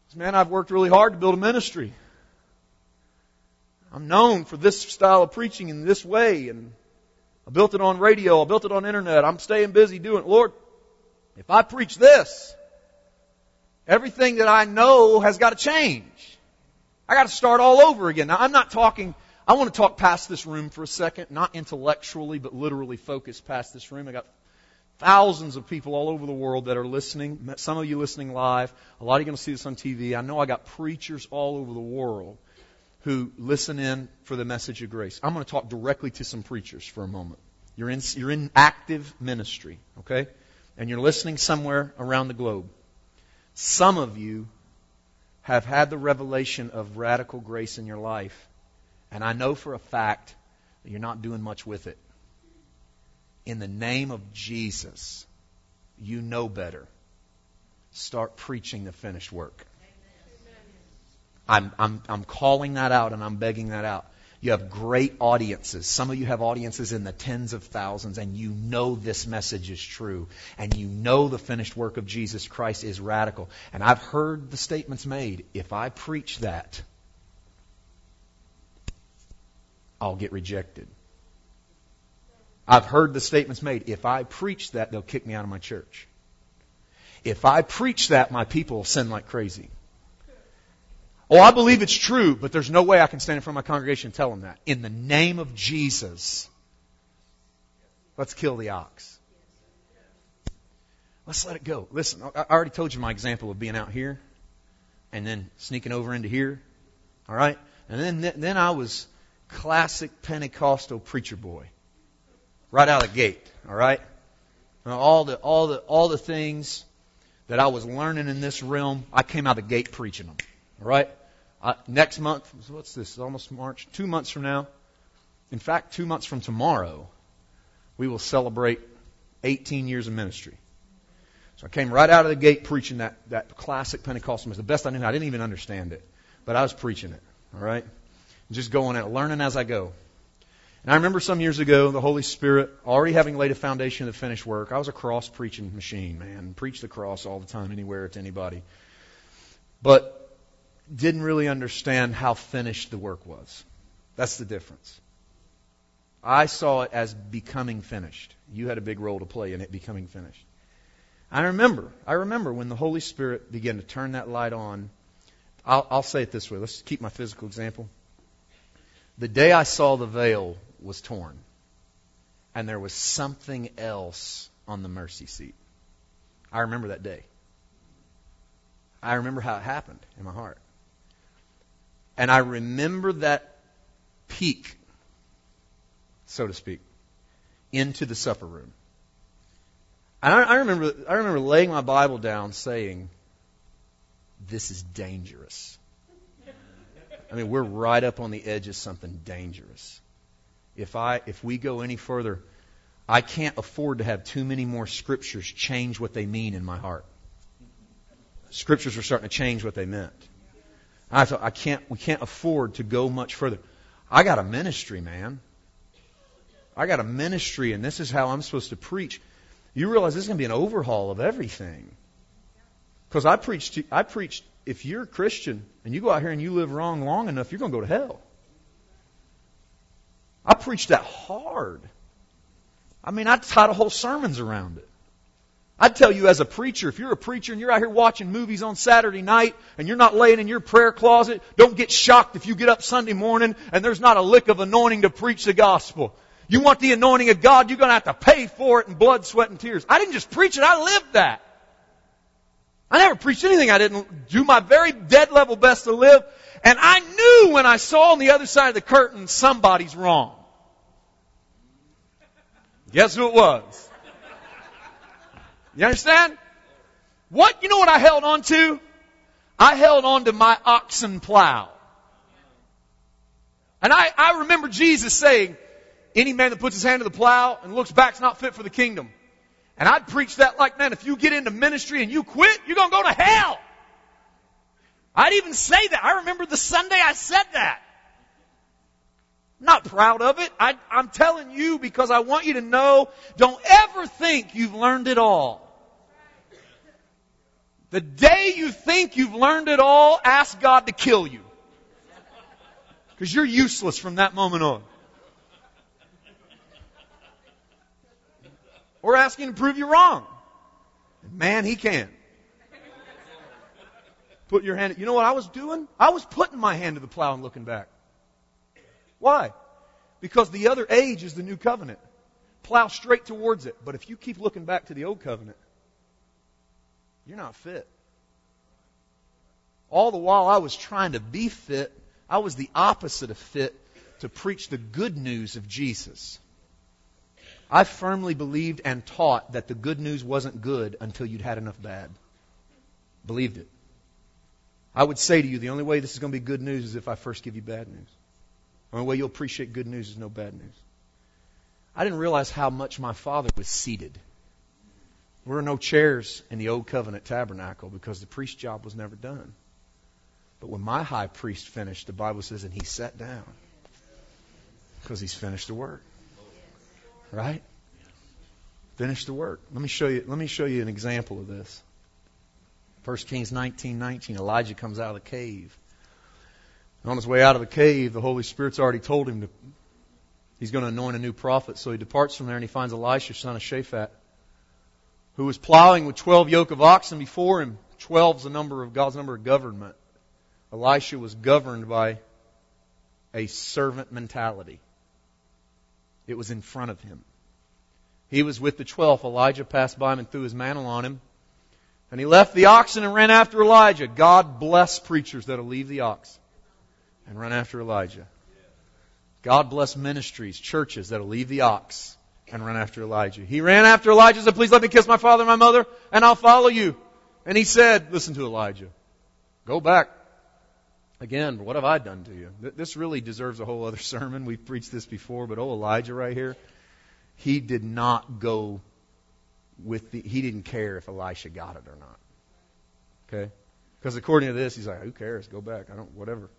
Man, I've worked really hard to build a ministry. I'm known for this style of preaching in this way, and I built it on radio, I built it on internet, I'm staying busy doing it. Lord, if I preach this, everything that I know has got to change. I got to start all over again. Now, I want to talk past this room for a second, not intellectually, but literally focus past this room. I got thousands of people all over the world that are listening. Some of you listening live. A lot of you are going to see this on TV. I know I got preachers all over the world who listen in for the message of grace. I'm going to talk directly to some preachers for a moment. You're in active ministry, okay? And you're listening somewhere around the globe. Some of you have had the revelation of radical grace in your life, and I know for a fact that you're not doing much with it. In the name of Jesus, you know better. Start preaching the finished work. I'm calling that out and I'm begging that out. You have great audiences. Some of you have audiences in the tens of thousands, and you know this message is true. And you know the finished work of Jesus Christ is radical. And I've heard the statements made, if I preach that, I'll get rejected. I've heard the statements made, if I preach that, they'll kick me out of my church. If I preach that, my people will sin like crazy. Oh, I believe it's true, but there's no way I can stand in front of my congregation and tell them that. In the name of Jesus, let's kill the ox. Let's let it go. Listen, I already told you my example of being out here and then sneaking over into here. All right? And then I was classic Pentecostal preacher boy. Right out of the gate, all right? All the things that I was learning in this realm, I came out of the gate preaching them, all right? Next month, what's this? Almost March. 2 months from now, in fact, 2 months from tomorrow, we will celebrate 18 years of ministry. So I came right out of the gate preaching that classic Pentecostal message. The best I knew, I didn't even understand it, but I was preaching it, all right? Just going at it, learning as I go. And I remember some years ago, the Holy Spirit already having laid a foundation of the finished work. I was a cross preaching machine, man. Preached the cross all the time, anywhere, to anybody. But didn't really understand how finished the work was. That's the difference. I saw it as becoming finished. You had a big role to play in it becoming finished. I remember when the Holy Spirit began to turn that light on. I'll say it this way. Let's keep my physical example. The day I saw the veil was torn, and there was something else on the mercy seat. I remember that day. I remember how it happened in my heart. And I remember that peek, so to speak, into the supper room. And I remember laying my Bible down saying, this is dangerous. I mean, we're right up on the edge of something dangerous. If we go any further, I can't afford to have too many more scriptures change what they mean in my heart. Scriptures are starting to change what they meant. I thought we can't afford to go much further. I got a ministry, man. I got a ministry, and this is how I'm supposed to preach. You realize this is going to be an overhaul of everything. Because I preached, if you're a Christian and you go out here and you live wrong long enough, you're going to go to hell. I preached that hard. I mean, I tied whole sermons around it. I'd tell you as a preacher, if you're a preacher and you're out here watching movies on Saturday night and you're not laying in your prayer closet, don't get shocked if you get up Sunday morning and there's not a lick of anointing to preach the gospel. You want the anointing of God, you're going to have to pay for it in blood, sweat, and tears. I didn't just preach it, I lived that. I never preached anything I didn't do my very dead level best to live. And I knew when I saw on the other side of the curtain, somebody's wrong. Guess who it was? You understand? You know what I held on to? I held on to my oxen plow. And I remember Jesus saying, any man that puts his hand to the plow and looks back is not fit for the kingdom. And I'd preach that like, man, if you get into ministry and you quit, you're going to go to hell. I'd even say that. I remember the Sunday I said that. I'm not proud of it. I'm telling you because I want you to know, don't ever think you've learned it all. The day you think you've learned it all, ask God to kill you. Because you're useless from that moment on. Or ask Him to prove you wrong. Man, He can. Put your hand... You know what I was doing? I was putting my hand to the plow and looking back. Why? Because the other age is the new covenant. Plow straight towards it. But if you keep looking back to the old covenant, you're not fit. All the while I was trying to be fit, I was the opposite of fit to preach the good news of Jesus. I firmly believed and taught that the good news wasn't good until you'd had enough bad. Believed it. I would say to you, the only way this is going to be good news is if I first give you bad news. The only way you'll appreciate good news is no bad news. I didn't realize how much my father was seated. There were no chairs in the Old Covenant tabernacle because the priest's job was never done. But when my high priest finished, the Bible says, and he sat down because he's finished the work. Right? Finished the work. Let me show you an example of this. 1 Kings 19:19. Elijah comes out of the cave. On his way out of the cave, the Holy Spirit's already told him he's going to anoint a new prophet. So he departs from there and he finds Elisha, son of Shaphat, who was plowing with 12 yoke of oxen before him. 12 is the number of God's number of government. Elisha was governed by a servant mentality. It was in front of him. He was with the 12. Elijah passed by him and threw his mantle on him. And he left the oxen and ran after Elijah. God bless preachers that'll leave the ox and run after Elijah. God bless ministries, churches that'll leave the ox and run after Elijah. He ran after Elijah and said, please let me kiss my father and my mother and I'll follow you. And he said, listen to Elijah. Go back. Again, what have I done to you? This really deserves a whole other sermon. We've preached this before, but Elijah right here, he did not go he didn't care if Elisha got it or not. Okay? Because according to this, he's like, who cares? Go back. Whatever.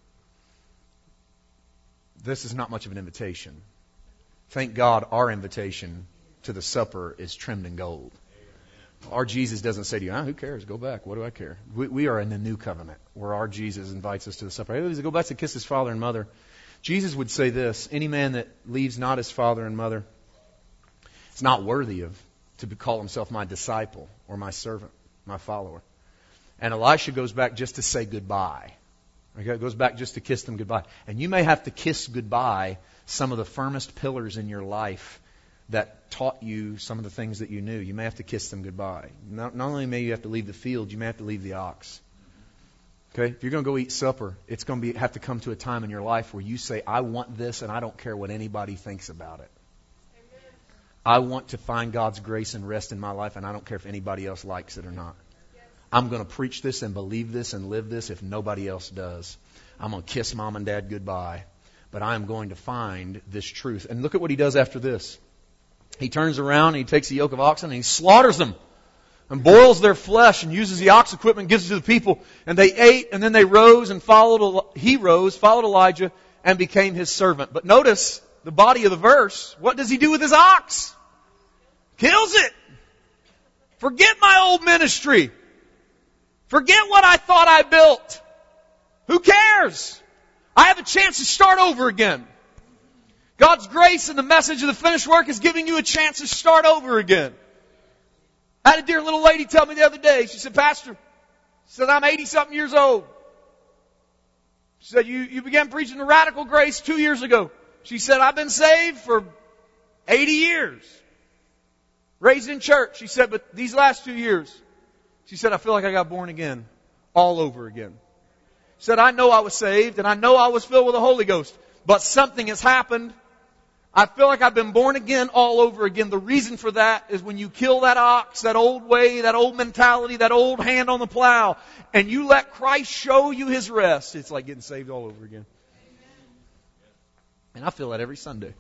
This is not much of an invitation. Thank God our invitation to the supper is trimmed in gold. Our Jesus doesn't say to you, who cares? Go back. What do I care? We are in the new covenant where our Jesus invites us to the supper. He go back to kiss his father and mother. Jesus would say this, any man that leaves not his father and mother is not worthy to call himself my disciple or my servant, my follower. And Elisha goes back just to say goodbye. Okay, it goes back just to kiss them goodbye. And you may have to kiss goodbye some of the firmest pillars in your life that taught you some of the things that you knew. You may have to kiss them goodbye. Not only may you have to leave the field, you may have to leave the ox. Okay? If you're going to go eat supper, it's going to have to come to a time in your life where you say, I want this and I don't care what anybody thinks about it. Amen. I want to find God's grace and rest in my life and I don't care if anybody else likes it or not. I'm going to preach this and believe this and live this if nobody else does. I'm going to kiss mom and dad goodbye. But I am going to find this truth. And look at what he does after this. He turns around and he takes a yoke of oxen and he slaughters them and boils their flesh and uses the ox equipment and gives it to the people. And they ate and then they rose and followed Elijah and became his servant. But notice the body of the verse. What does he do with his ox? Kills it. Forget my old ministry. Forget what I thought I built. Who cares? I have a chance to start over again. God's grace and the message of the finished work is giving you a chance to start over again. I had a dear little lady tell me the other day, she said, Pastor, I'm 80-something years old. She said, you began preaching the radical grace 2 years ago. She said, I've been saved for 80 years. Raised in church. She said, but these last 2 years, she said, I feel like I got born again. All over again. She said, I know I was saved and I know I was filled with the Holy Ghost. But something has happened. I feel like I've been born again all over again. The reason for that is when you kill that ox, that old way, that old mentality, that old hand on the plow, and you let Christ show you His rest, it's like getting saved all over again. And I feel that every Sunday.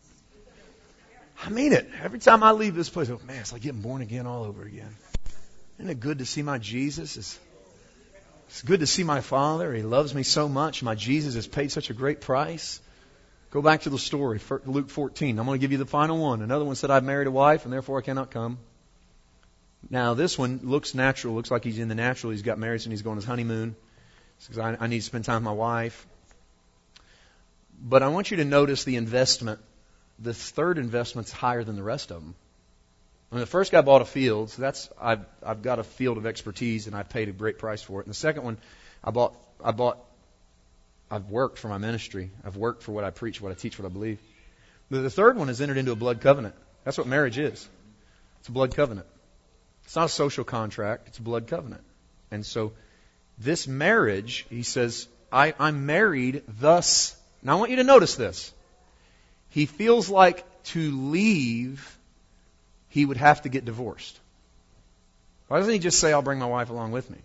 I mean it. Every time I leave this place, man, it's like getting born again all over again. Isn't it good to see my Jesus? It's good to see my Father. He loves me so much. My Jesus has paid such a great price. Go back to the story, Luke 14. I'm going to give you the final one. Another one said, I've married a wife and therefore I cannot come. Now, this one looks natural. Looks like he's in the natural. He's got married and he's going on his honeymoon. He says, I need to spend time with my wife. But I want you to notice the investment. The third investment's higher than the rest of them. I mean, the first guy bought a field. So I've got a field of expertise, and I paid a great price for it. And the second one, I've worked for my ministry. I've worked for what I preach, what I teach, what I believe. The third one has entered into a blood covenant. That's what marriage is. It's a blood covenant. It's not a social contract. It's a blood covenant. And so this marriage, he says, I'm married thus. Now I want you to notice this. He feels like to leave, he would have to get divorced. Why doesn't he just say, I'll bring my wife along with me?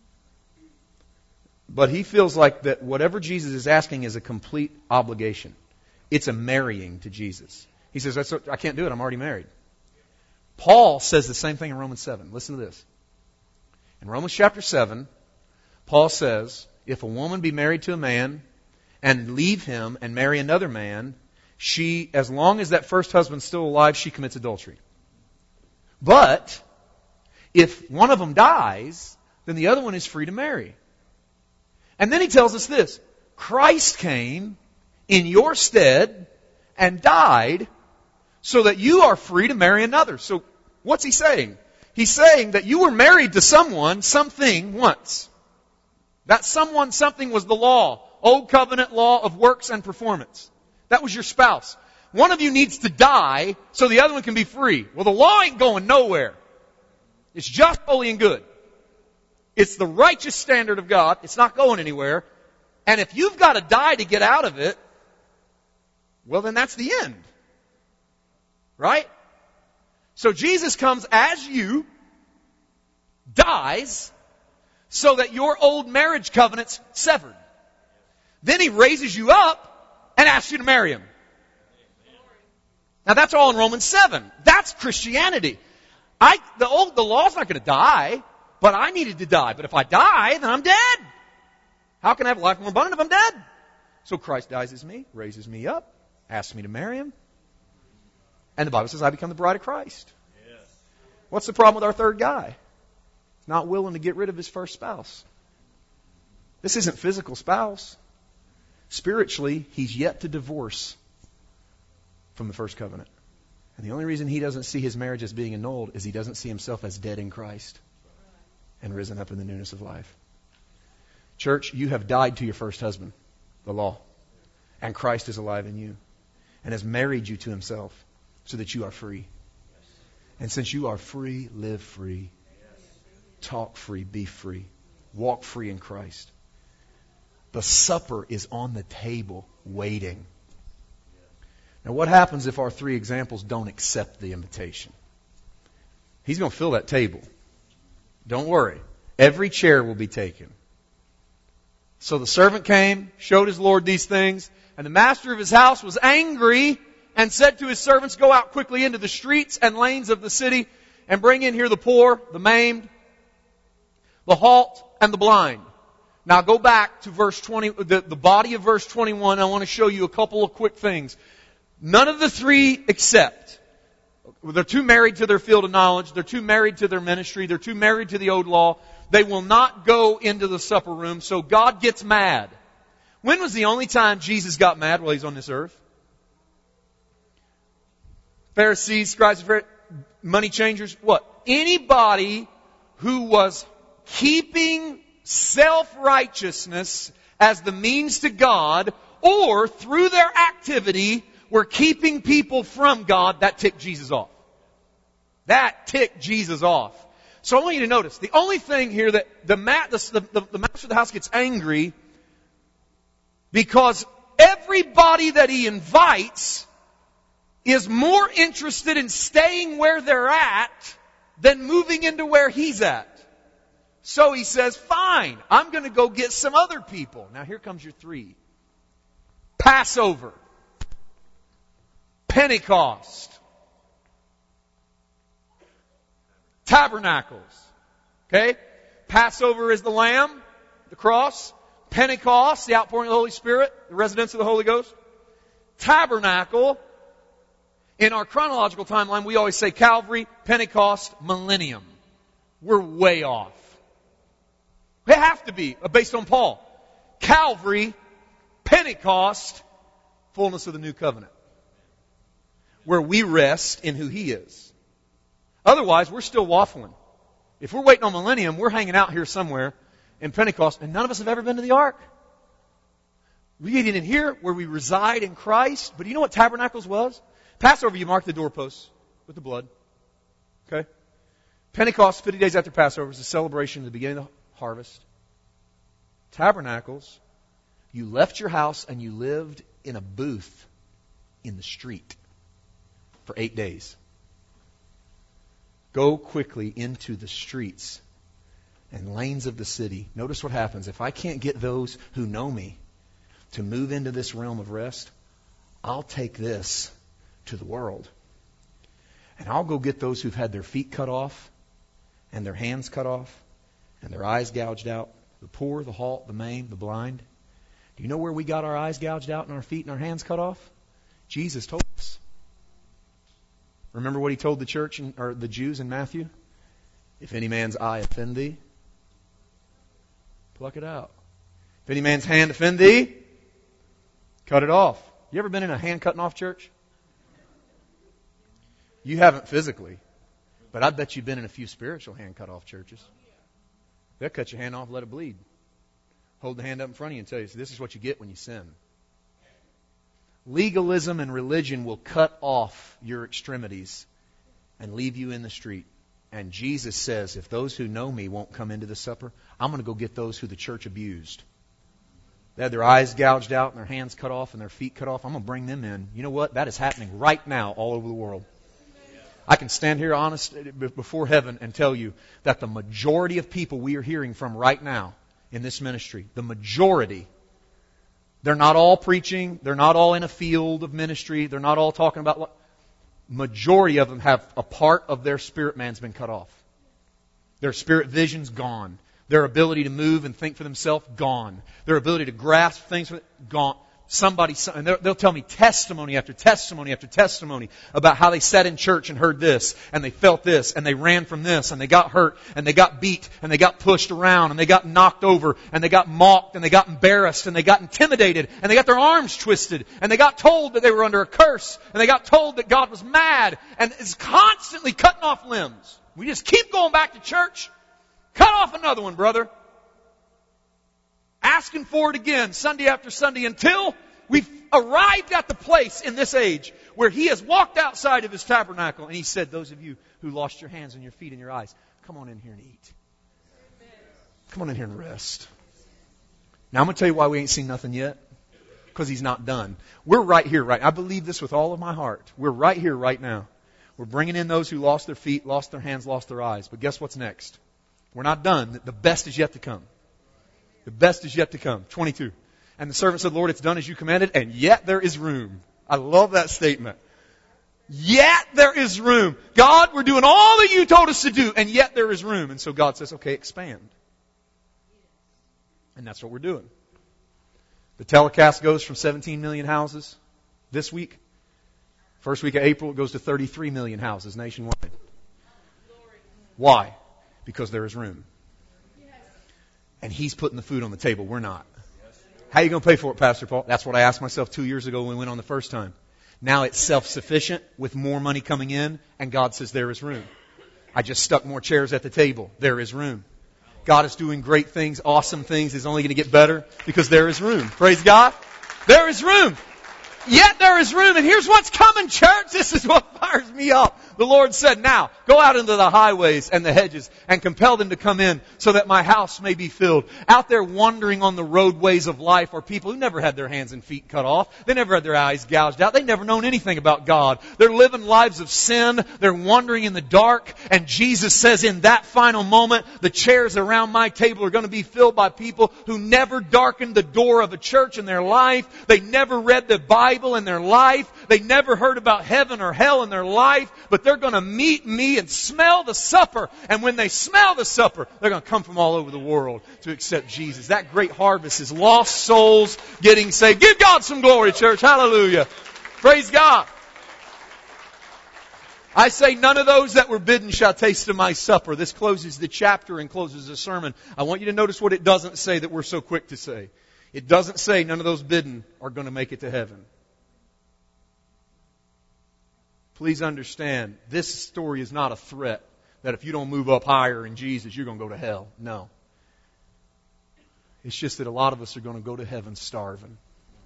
But he feels like that whatever Jesus is asking is a complete obligation. It's a marrying to Jesus. He says, I can't do it. I'm already married. Paul says the same thing in Romans 7. Listen to this. In Romans chapter 7, Paul says, if a woman be married to a man and leave him and marry another man, she, as long as that first husband's still alive, she commits adultery. But if one of them dies, then the other one is free to marry. And then he tells us this. Christ came in your stead and died so that you are free to marry another. So what's he saying? He's saying that you were married to someone, something, once. That someone, something was the law. Old covenant law of works and performance. That was your spouse. One of you needs to die so the other one can be free. Well, the law ain't going nowhere. It's just, holy, and good. It's the righteous standard of God. It's not going anywhere. And if you've got to die to get out of it, well, then that's the end. Right? So Jesus comes as you, dies, so that your old marriage covenant's severed. Then He raises you up and asks you to marry Him. Now that's all in Romans 7. That's Christianity. The law's not going to die, but I needed to die. But if I die, then I'm dead. How can I have life more abundant if I'm dead? So Christ dies as me, raises me up, asks me to marry Him. And the Bible says I become the bride of Christ. Yes. What's the problem with our third guy? He's not willing to get rid of his first spouse. This isn't physical spouse. Spiritually, he's yet to divorce from the first covenant. And the only reason he doesn't see his marriage as being annulled is he doesn't see himself as dead in Christ and risen up in the newness of life. Church, you have died to your first husband, the law, and Christ is alive in you and has married you to Himself so that you are free. And since you are free, live free. Talk free, be free. Walk free in Christ. The supper is on the table waiting. Now what happens if our three examples don't accept the invitation? He's going to fill that table. Don't worry. Every chair will be taken. So the servant came, showed his Lord these things, and the master of his house was angry and said to his servants, go out quickly into the streets and lanes of the city and bring in here the poor, the maimed, the halt, and the blind. Now go back to verse 20, the body of verse 21. I want to show you a couple of quick things. None of the three accept. They're too married to their field of knowledge. They're too married to their ministry. They're too married to the old law. They will not go into the supper room, so God gets mad. When was the only time Jesus got mad while He's on this earth? Pharisees, scribes, money changers, what? Anybody who was keeping self-righteousness as the means to God, or through their activity were keeping people from God, that ticked Jesus off. That ticked Jesus off. So I want you to notice, the only thing here that the master of the house gets angry because everybody that he invites is more interested in staying where they're at than moving into where he's at. So he says, fine, I'm going to go get some other people. Now here comes your three. Passover. Pentecost. Tabernacles. Okay? Passover is the Lamb, the cross. Pentecost, the outpouring of the Holy Spirit, the residence of the Holy Ghost. Tabernacle. In our chronological timeline, we always say Calvary, Pentecost, Millennium. we're way off. We have to be, based on Paul. Calvary, Pentecost, fullness of the new covenant. Where we rest in who He is. Otherwise, we're still waffling. If we're waiting on millennium, we're hanging out here somewhere in Pentecost, and none of us have ever been to the ark. We get in here where we reside in Christ. But you know what Tabernacles was? Passover, you mark the doorposts with the blood. Okay? Pentecost, 50 days after Passover, is a celebration of the beginning of the harvest. Tabernacles, you left your house and you lived in a booth in the street for 8 days. Go quickly into the streets and lanes of the city. Notice what happens. If I can't get those who know me to move into this realm of rest, I'll take this to the world. And I'll go get those who've had their feet cut off and their hands cut off and their eyes gouged out. The poor, the halt, the maimed, the blind. Do you know where we got our eyes gouged out and our feet and our hands cut off? Jesus told us. Remember what He told the church or the Jews in Matthew? If any man's eye offend thee, pluck it out. If any man's hand offend thee, cut it off. You ever been in a hand cutting off church? You haven't physically, but I bet you've been in a few spiritual hand cut off churches. They'll cut your hand off, let it bleed. Hold the hand up in front of you and tell you, this is what you get when you sin. Legalism and religion will cut off your extremities and leave you in the street. And Jesus says, if those who know me won't come into the supper, I'm going to go get those who the church abused. They had their eyes gouged out and their hands cut off and their feet cut off. I'm going to bring them in. You know what? That is happening right now all over the world. I can stand here honest before heaven and tell you that the majority of people we are hearing from right now in this ministry, the majority, they're not all preaching, they're not all in a field of ministry, they're not all talking about what. Majority of them have a part of their spirit man's been cut off. Their spirit vision's gone. Their ability to move and think for themselves, gone. Their ability to grasp things, gone. And they'll tell me testimony after testimony after testimony about how they sat in church and heard this, and they felt this, and they ran from this, and they got hurt, and they got beat, and they got pushed around, and they got knocked over, and they got mocked, and they got embarrassed, and they got intimidated, and they got their arms twisted, and they got told that they were under a curse, and they got told that God was mad, and it's constantly cutting off limbs. We just keep going back to church. Cut off another one, brother. Asking for it again, Sunday after Sunday, until we've arrived at the place in this age where He has walked outside of His tabernacle and He said, those of you who lost your hands and your feet and your eyes, come on in here and eat. Come on in here and rest. Now I'm going to tell you why we ain't seen nothing yet. Because He's not done. We're right here, right? I believe this with all of my heart. We're right here, right now. We're bringing in those who lost their feet, lost their hands, lost their eyes. But guess what's next? We're not done. The best is yet to come. The best is yet to come. 22. And the servant said, Lord, it's done as you commanded, and yet there is room. I love that statement. Yet there is room. God, we're doing all that you told us to do, and yet there is room. And so God says, okay, expand. And that's what we're doing. The telecast goes from 17 million houses this week. First week of April, it goes to 33 million houses nationwide. Why? Because there is room. And He's putting the food on the table. We're not. How are you going to pay for it, Pastor Paul? That's what I asked myself 2 years ago when we went on the first time. Now it's self-sufficient with more money coming in, and God says there is room. I just stuck more chairs at the table. There is room. God is doing great things, awesome things. It's only going to get better because there is room. Praise God. There is room. Yet there is room. And here's what's coming, church. This is what fires me up. The Lord said, now, go out into the highways and the hedges and compel them to come in so that my house may be filled. Out there wandering on the roadways of life are people who never had their hands and feet cut off. They never had their eyes gouged out. They've never known anything about God. They're living lives of sin. They're wandering in the dark. And Jesus says in that final moment, the chairs around my table are going to be filled by people who never darkened the door of a church in their life. They never read the Bible in their life. They never heard about heaven or hell in their life. But they're going to meet me and smell the supper. And when they smell the supper, they're going to come from all over the world to accept Jesus. That great harvest is lost souls getting saved. Give God some glory, church. Hallelujah. Praise God. I say none of those that were bidden shall taste of my supper. This closes the chapter and closes the sermon. I want you to notice what it doesn't say that we're so quick to say. It doesn't say none of those bidden are going to make it to heaven. Please understand, this story is not a threat that if you don't move up higher in Jesus, you're going to go to hell. No. It's just that a lot of us are going to go to heaven starving.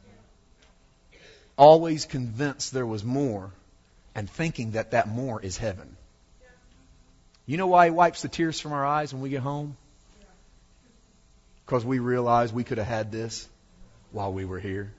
Always convinced there was more and thinking that that more is heaven. You know why He wipes the tears from our eyes when we get home? Because we realize we could have had this while we were here.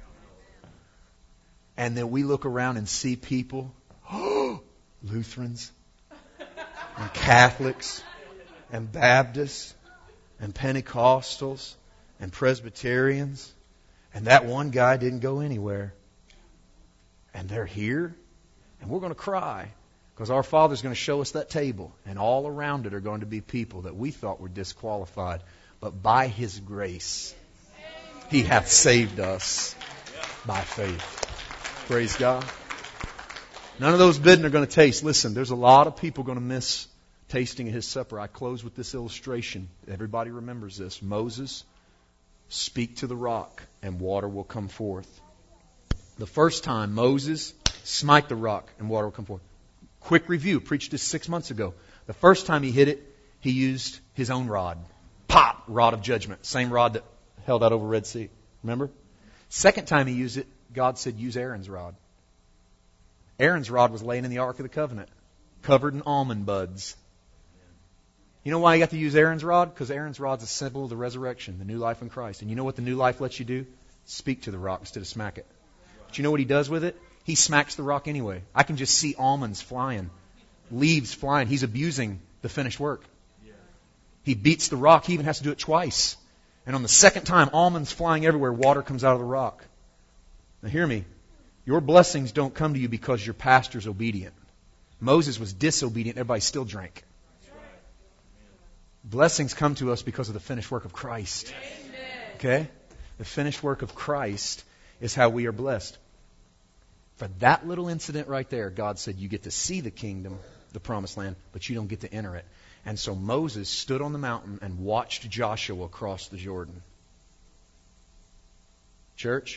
And then we look around and see people, Lutherans and Catholics and Baptists and Pentecostals and Presbyterians, and that one guy didn't go anywhere. And they're here, and we're going to cry because our Father's going to show us that table, and all around it are going to be people that we thought were disqualified. But by His grace, He hath saved us by faith. Praise God. None of those bidden are going to taste. Listen, there's a lot of people going to miss tasting His supper. I close with this illustration. Everybody remembers this. Moses, speak to the rock, and water will come forth. The first time, Moses, smite the rock, and water will come forth. Quick review. Preached this 6 months ago. The first time he hit it, he used his own rod. Pop! Rod of judgment. Same rod that held out over Red Sea. Remember? Second time he used it, God said, use Aaron's rod. Aaron's rod was laying in the Ark of the Covenant, covered in almond buds. You know why you got to use Aaron's rod? Because Aaron's rod's a symbol of the resurrection, the new life in Christ. And you know what the new life lets you do? Speak to the rock instead of smack it. But you know what he does with it? He smacks the rock anyway. I can just see almonds flying, leaves flying. He's abusing the finished work. He beats the rock. He even has to do it twice. And on the second time, almonds flying everywhere, water comes out of the rock. Now hear me. Your blessings don't come to you because your pastor's obedient. Moses was disobedient. Everybody still drank. Blessings come to us because of the finished work of Christ. Okay? The finished work of Christ is how we are blessed. For that little incident right there, God said, you get to see the kingdom, the promised land, but you don't get to enter it. And so Moses stood on the mountain and watched Joshua cross the Jordan. Church,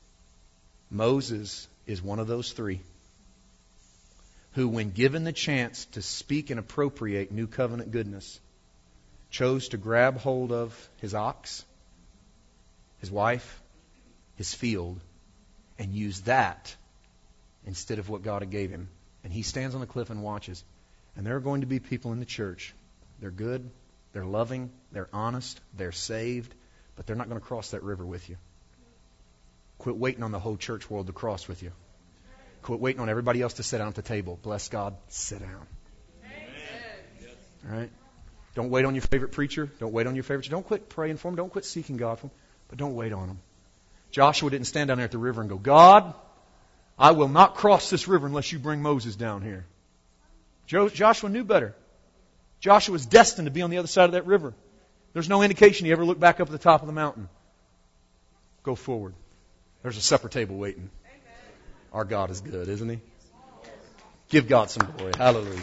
Moses is one of those three who, when given the chance to speak and appropriate new covenant goodness, chose to grab hold of his ox, his wife, his field, and use that instead of what God had gave him. And he stands on the cliff and watches. And there are going to be people in the church. They're good, they're loving, they're honest, they're saved, but they're not going to cross that river with you. Quit waiting on the whole church world to cross with you. Quit waiting on everybody else to sit down at the table. Bless God, sit down. Amen. All right? Don't wait on your favorite preacher. Don't wait on your favorite. Don't quit praying for them. Don't quit seeking God for them. But don't wait on them. Joshua didn't stand down there at the river and go, God, I will not cross this river unless you bring Moses down here. Joshua knew better. Joshua was destined to be on the other side of that river. There's no indication he ever looked back up at the top of the mountain. Go forward. There's a supper table waiting. Our God is good, isn't He? Give God some glory. Hallelujah.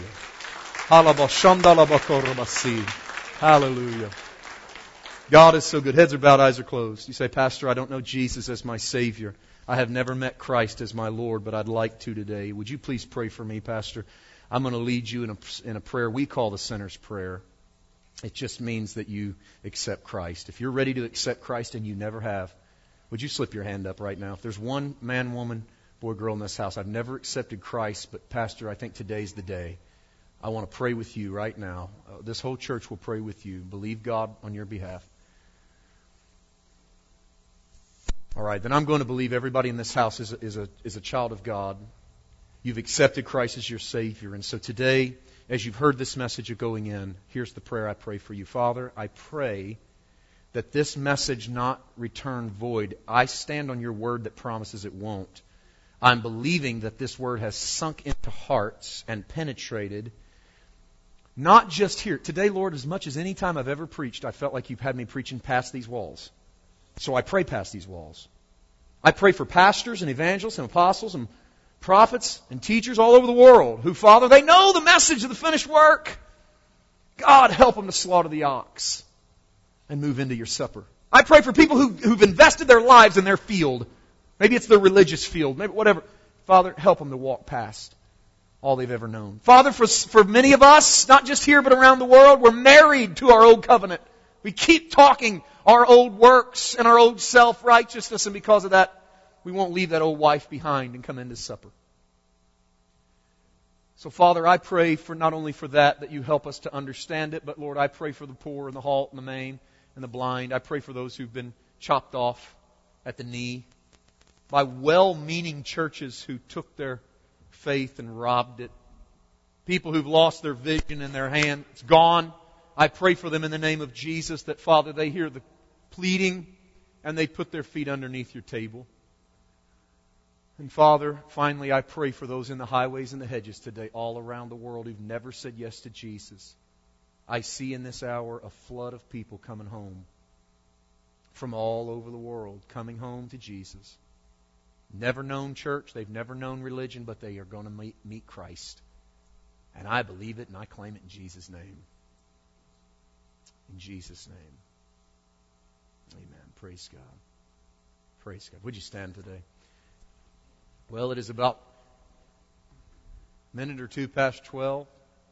Hallelujah. God is so good. Heads are bowed, eyes are closed. You say, Pastor, I don't know Jesus as my Savior. I have never met Christ as my Lord, but I'd like to today. Would you please pray for me, Pastor? I'm going to lead you in a prayer we call the sinner's prayer. It just means that you accept Christ. If you're ready to accept Christ and you never have, would you slip your hand up right now? If there's one man, woman, boy, girl in this house, I've never accepted Christ, but Pastor, I think today's the day. I want to pray with you right now. This whole church will pray with you. Believe God on your behalf. All right, then I'm going to believe everybody in this house is a child of God. You've accepted Christ as your Savior. And so today, as you've heard this message of going in, here's the prayer I pray for you. Father, I pray that this message not return void. I stand on your word that promises it won't. I'm believing that this word has sunk into hearts and penetrated, not just here. Today, Lord, as much as any time I've ever preached, I felt like you've had me preaching past these walls. So I pray past these walls. I pray for pastors and evangelists and apostles and prophets and teachers all over the world who, Father, they know the message of the finished work. God, help them to slaughter the ox and move into your supper. I pray for people who've invested their lives in their field. Maybe it's their religious field, maybe whatever. Father, help them to walk past all they've ever known. Father, for many of us, not just here but around the world, we're married to our old covenant. We keep talking our old works and our old self-righteousness, and because of that, we won't leave that old wife behind and come into supper. So, Father, I pray for not only for that you help us to understand it, but, Lord, I pray for the poor and the halt and the maimed and the blind. I pray for those who've been chopped off at the knee by well-meaning churches who took their faith and robbed it. People who've lost their vision in their hand. It's gone. I pray for them in the name of Jesus that, Father, they hear the pleading and they put their feet underneath your table. And Father, finally, I pray for those in the highways and the hedges today all around the world who've never said yes to Jesus. I see in this hour a flood of people coming home from all over the world, coming home to Jesus. Never known church, they've never known religion, but they are going to meet Christ. And I believe it and I claim it in Jesus' name. In Jesus' name. Amen. Praise God. Praise God. Would you stand today? Well, it is about a minute or two past 12.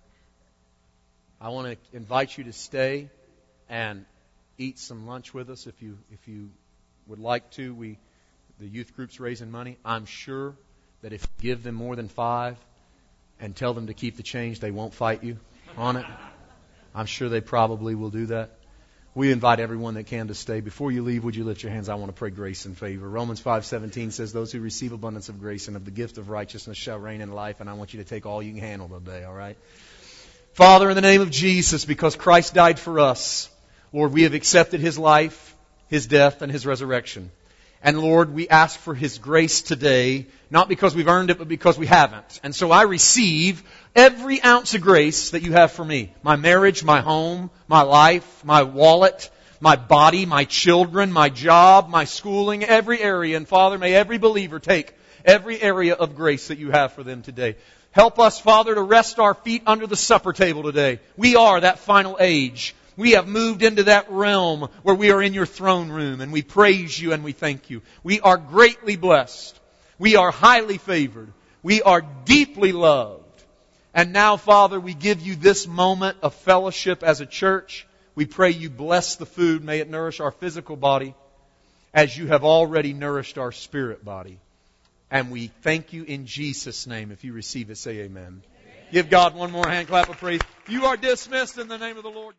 I want to invite you to stay and eat some lunch with us if you would like to. The youth group's raising money. I'm sure that if you give them more than 5 and tell them to keep the change, they won't fight you on it. I'm sure they probably will do that. We invite everyone that can to stay. Before you leave, would you lift your hands? I want to pray grace and favor. Romans 5:17 says, those who receive abundance of grace and of the gift of righteousness shall reign in life. And I want you to take all you can handle today, all right? Father, in the name of Jesus, because Christ died for us, Lord, we have accepted His life, His death, and His resurrection. And Lord, we ask for His grace today, not because we've earned it, but because we haven't. And so I receive every ounce of grace that you have for me. My marriage, my home, my life, my wallet, my body, my children, my job, my schooling, every area. And Father, may every believer take every area of grace that you have for them today. Help us, Father, to rest our feet under the supper table today. We are that final age. We have moved into that realm where we are in your throne room, and we praise you and we thank you. We are greatly blessed. We are highly favored. We are deeply loved. And now, Father, we give you this moment of fellowship as a church. We pray you bless the food. May it nourish our physical body as you have already nourished our spirit body. And we thank you in Jesus' name. If you receive it, say amen. Give God one more hand clap of praise. You are dismissed in the name of the Lord.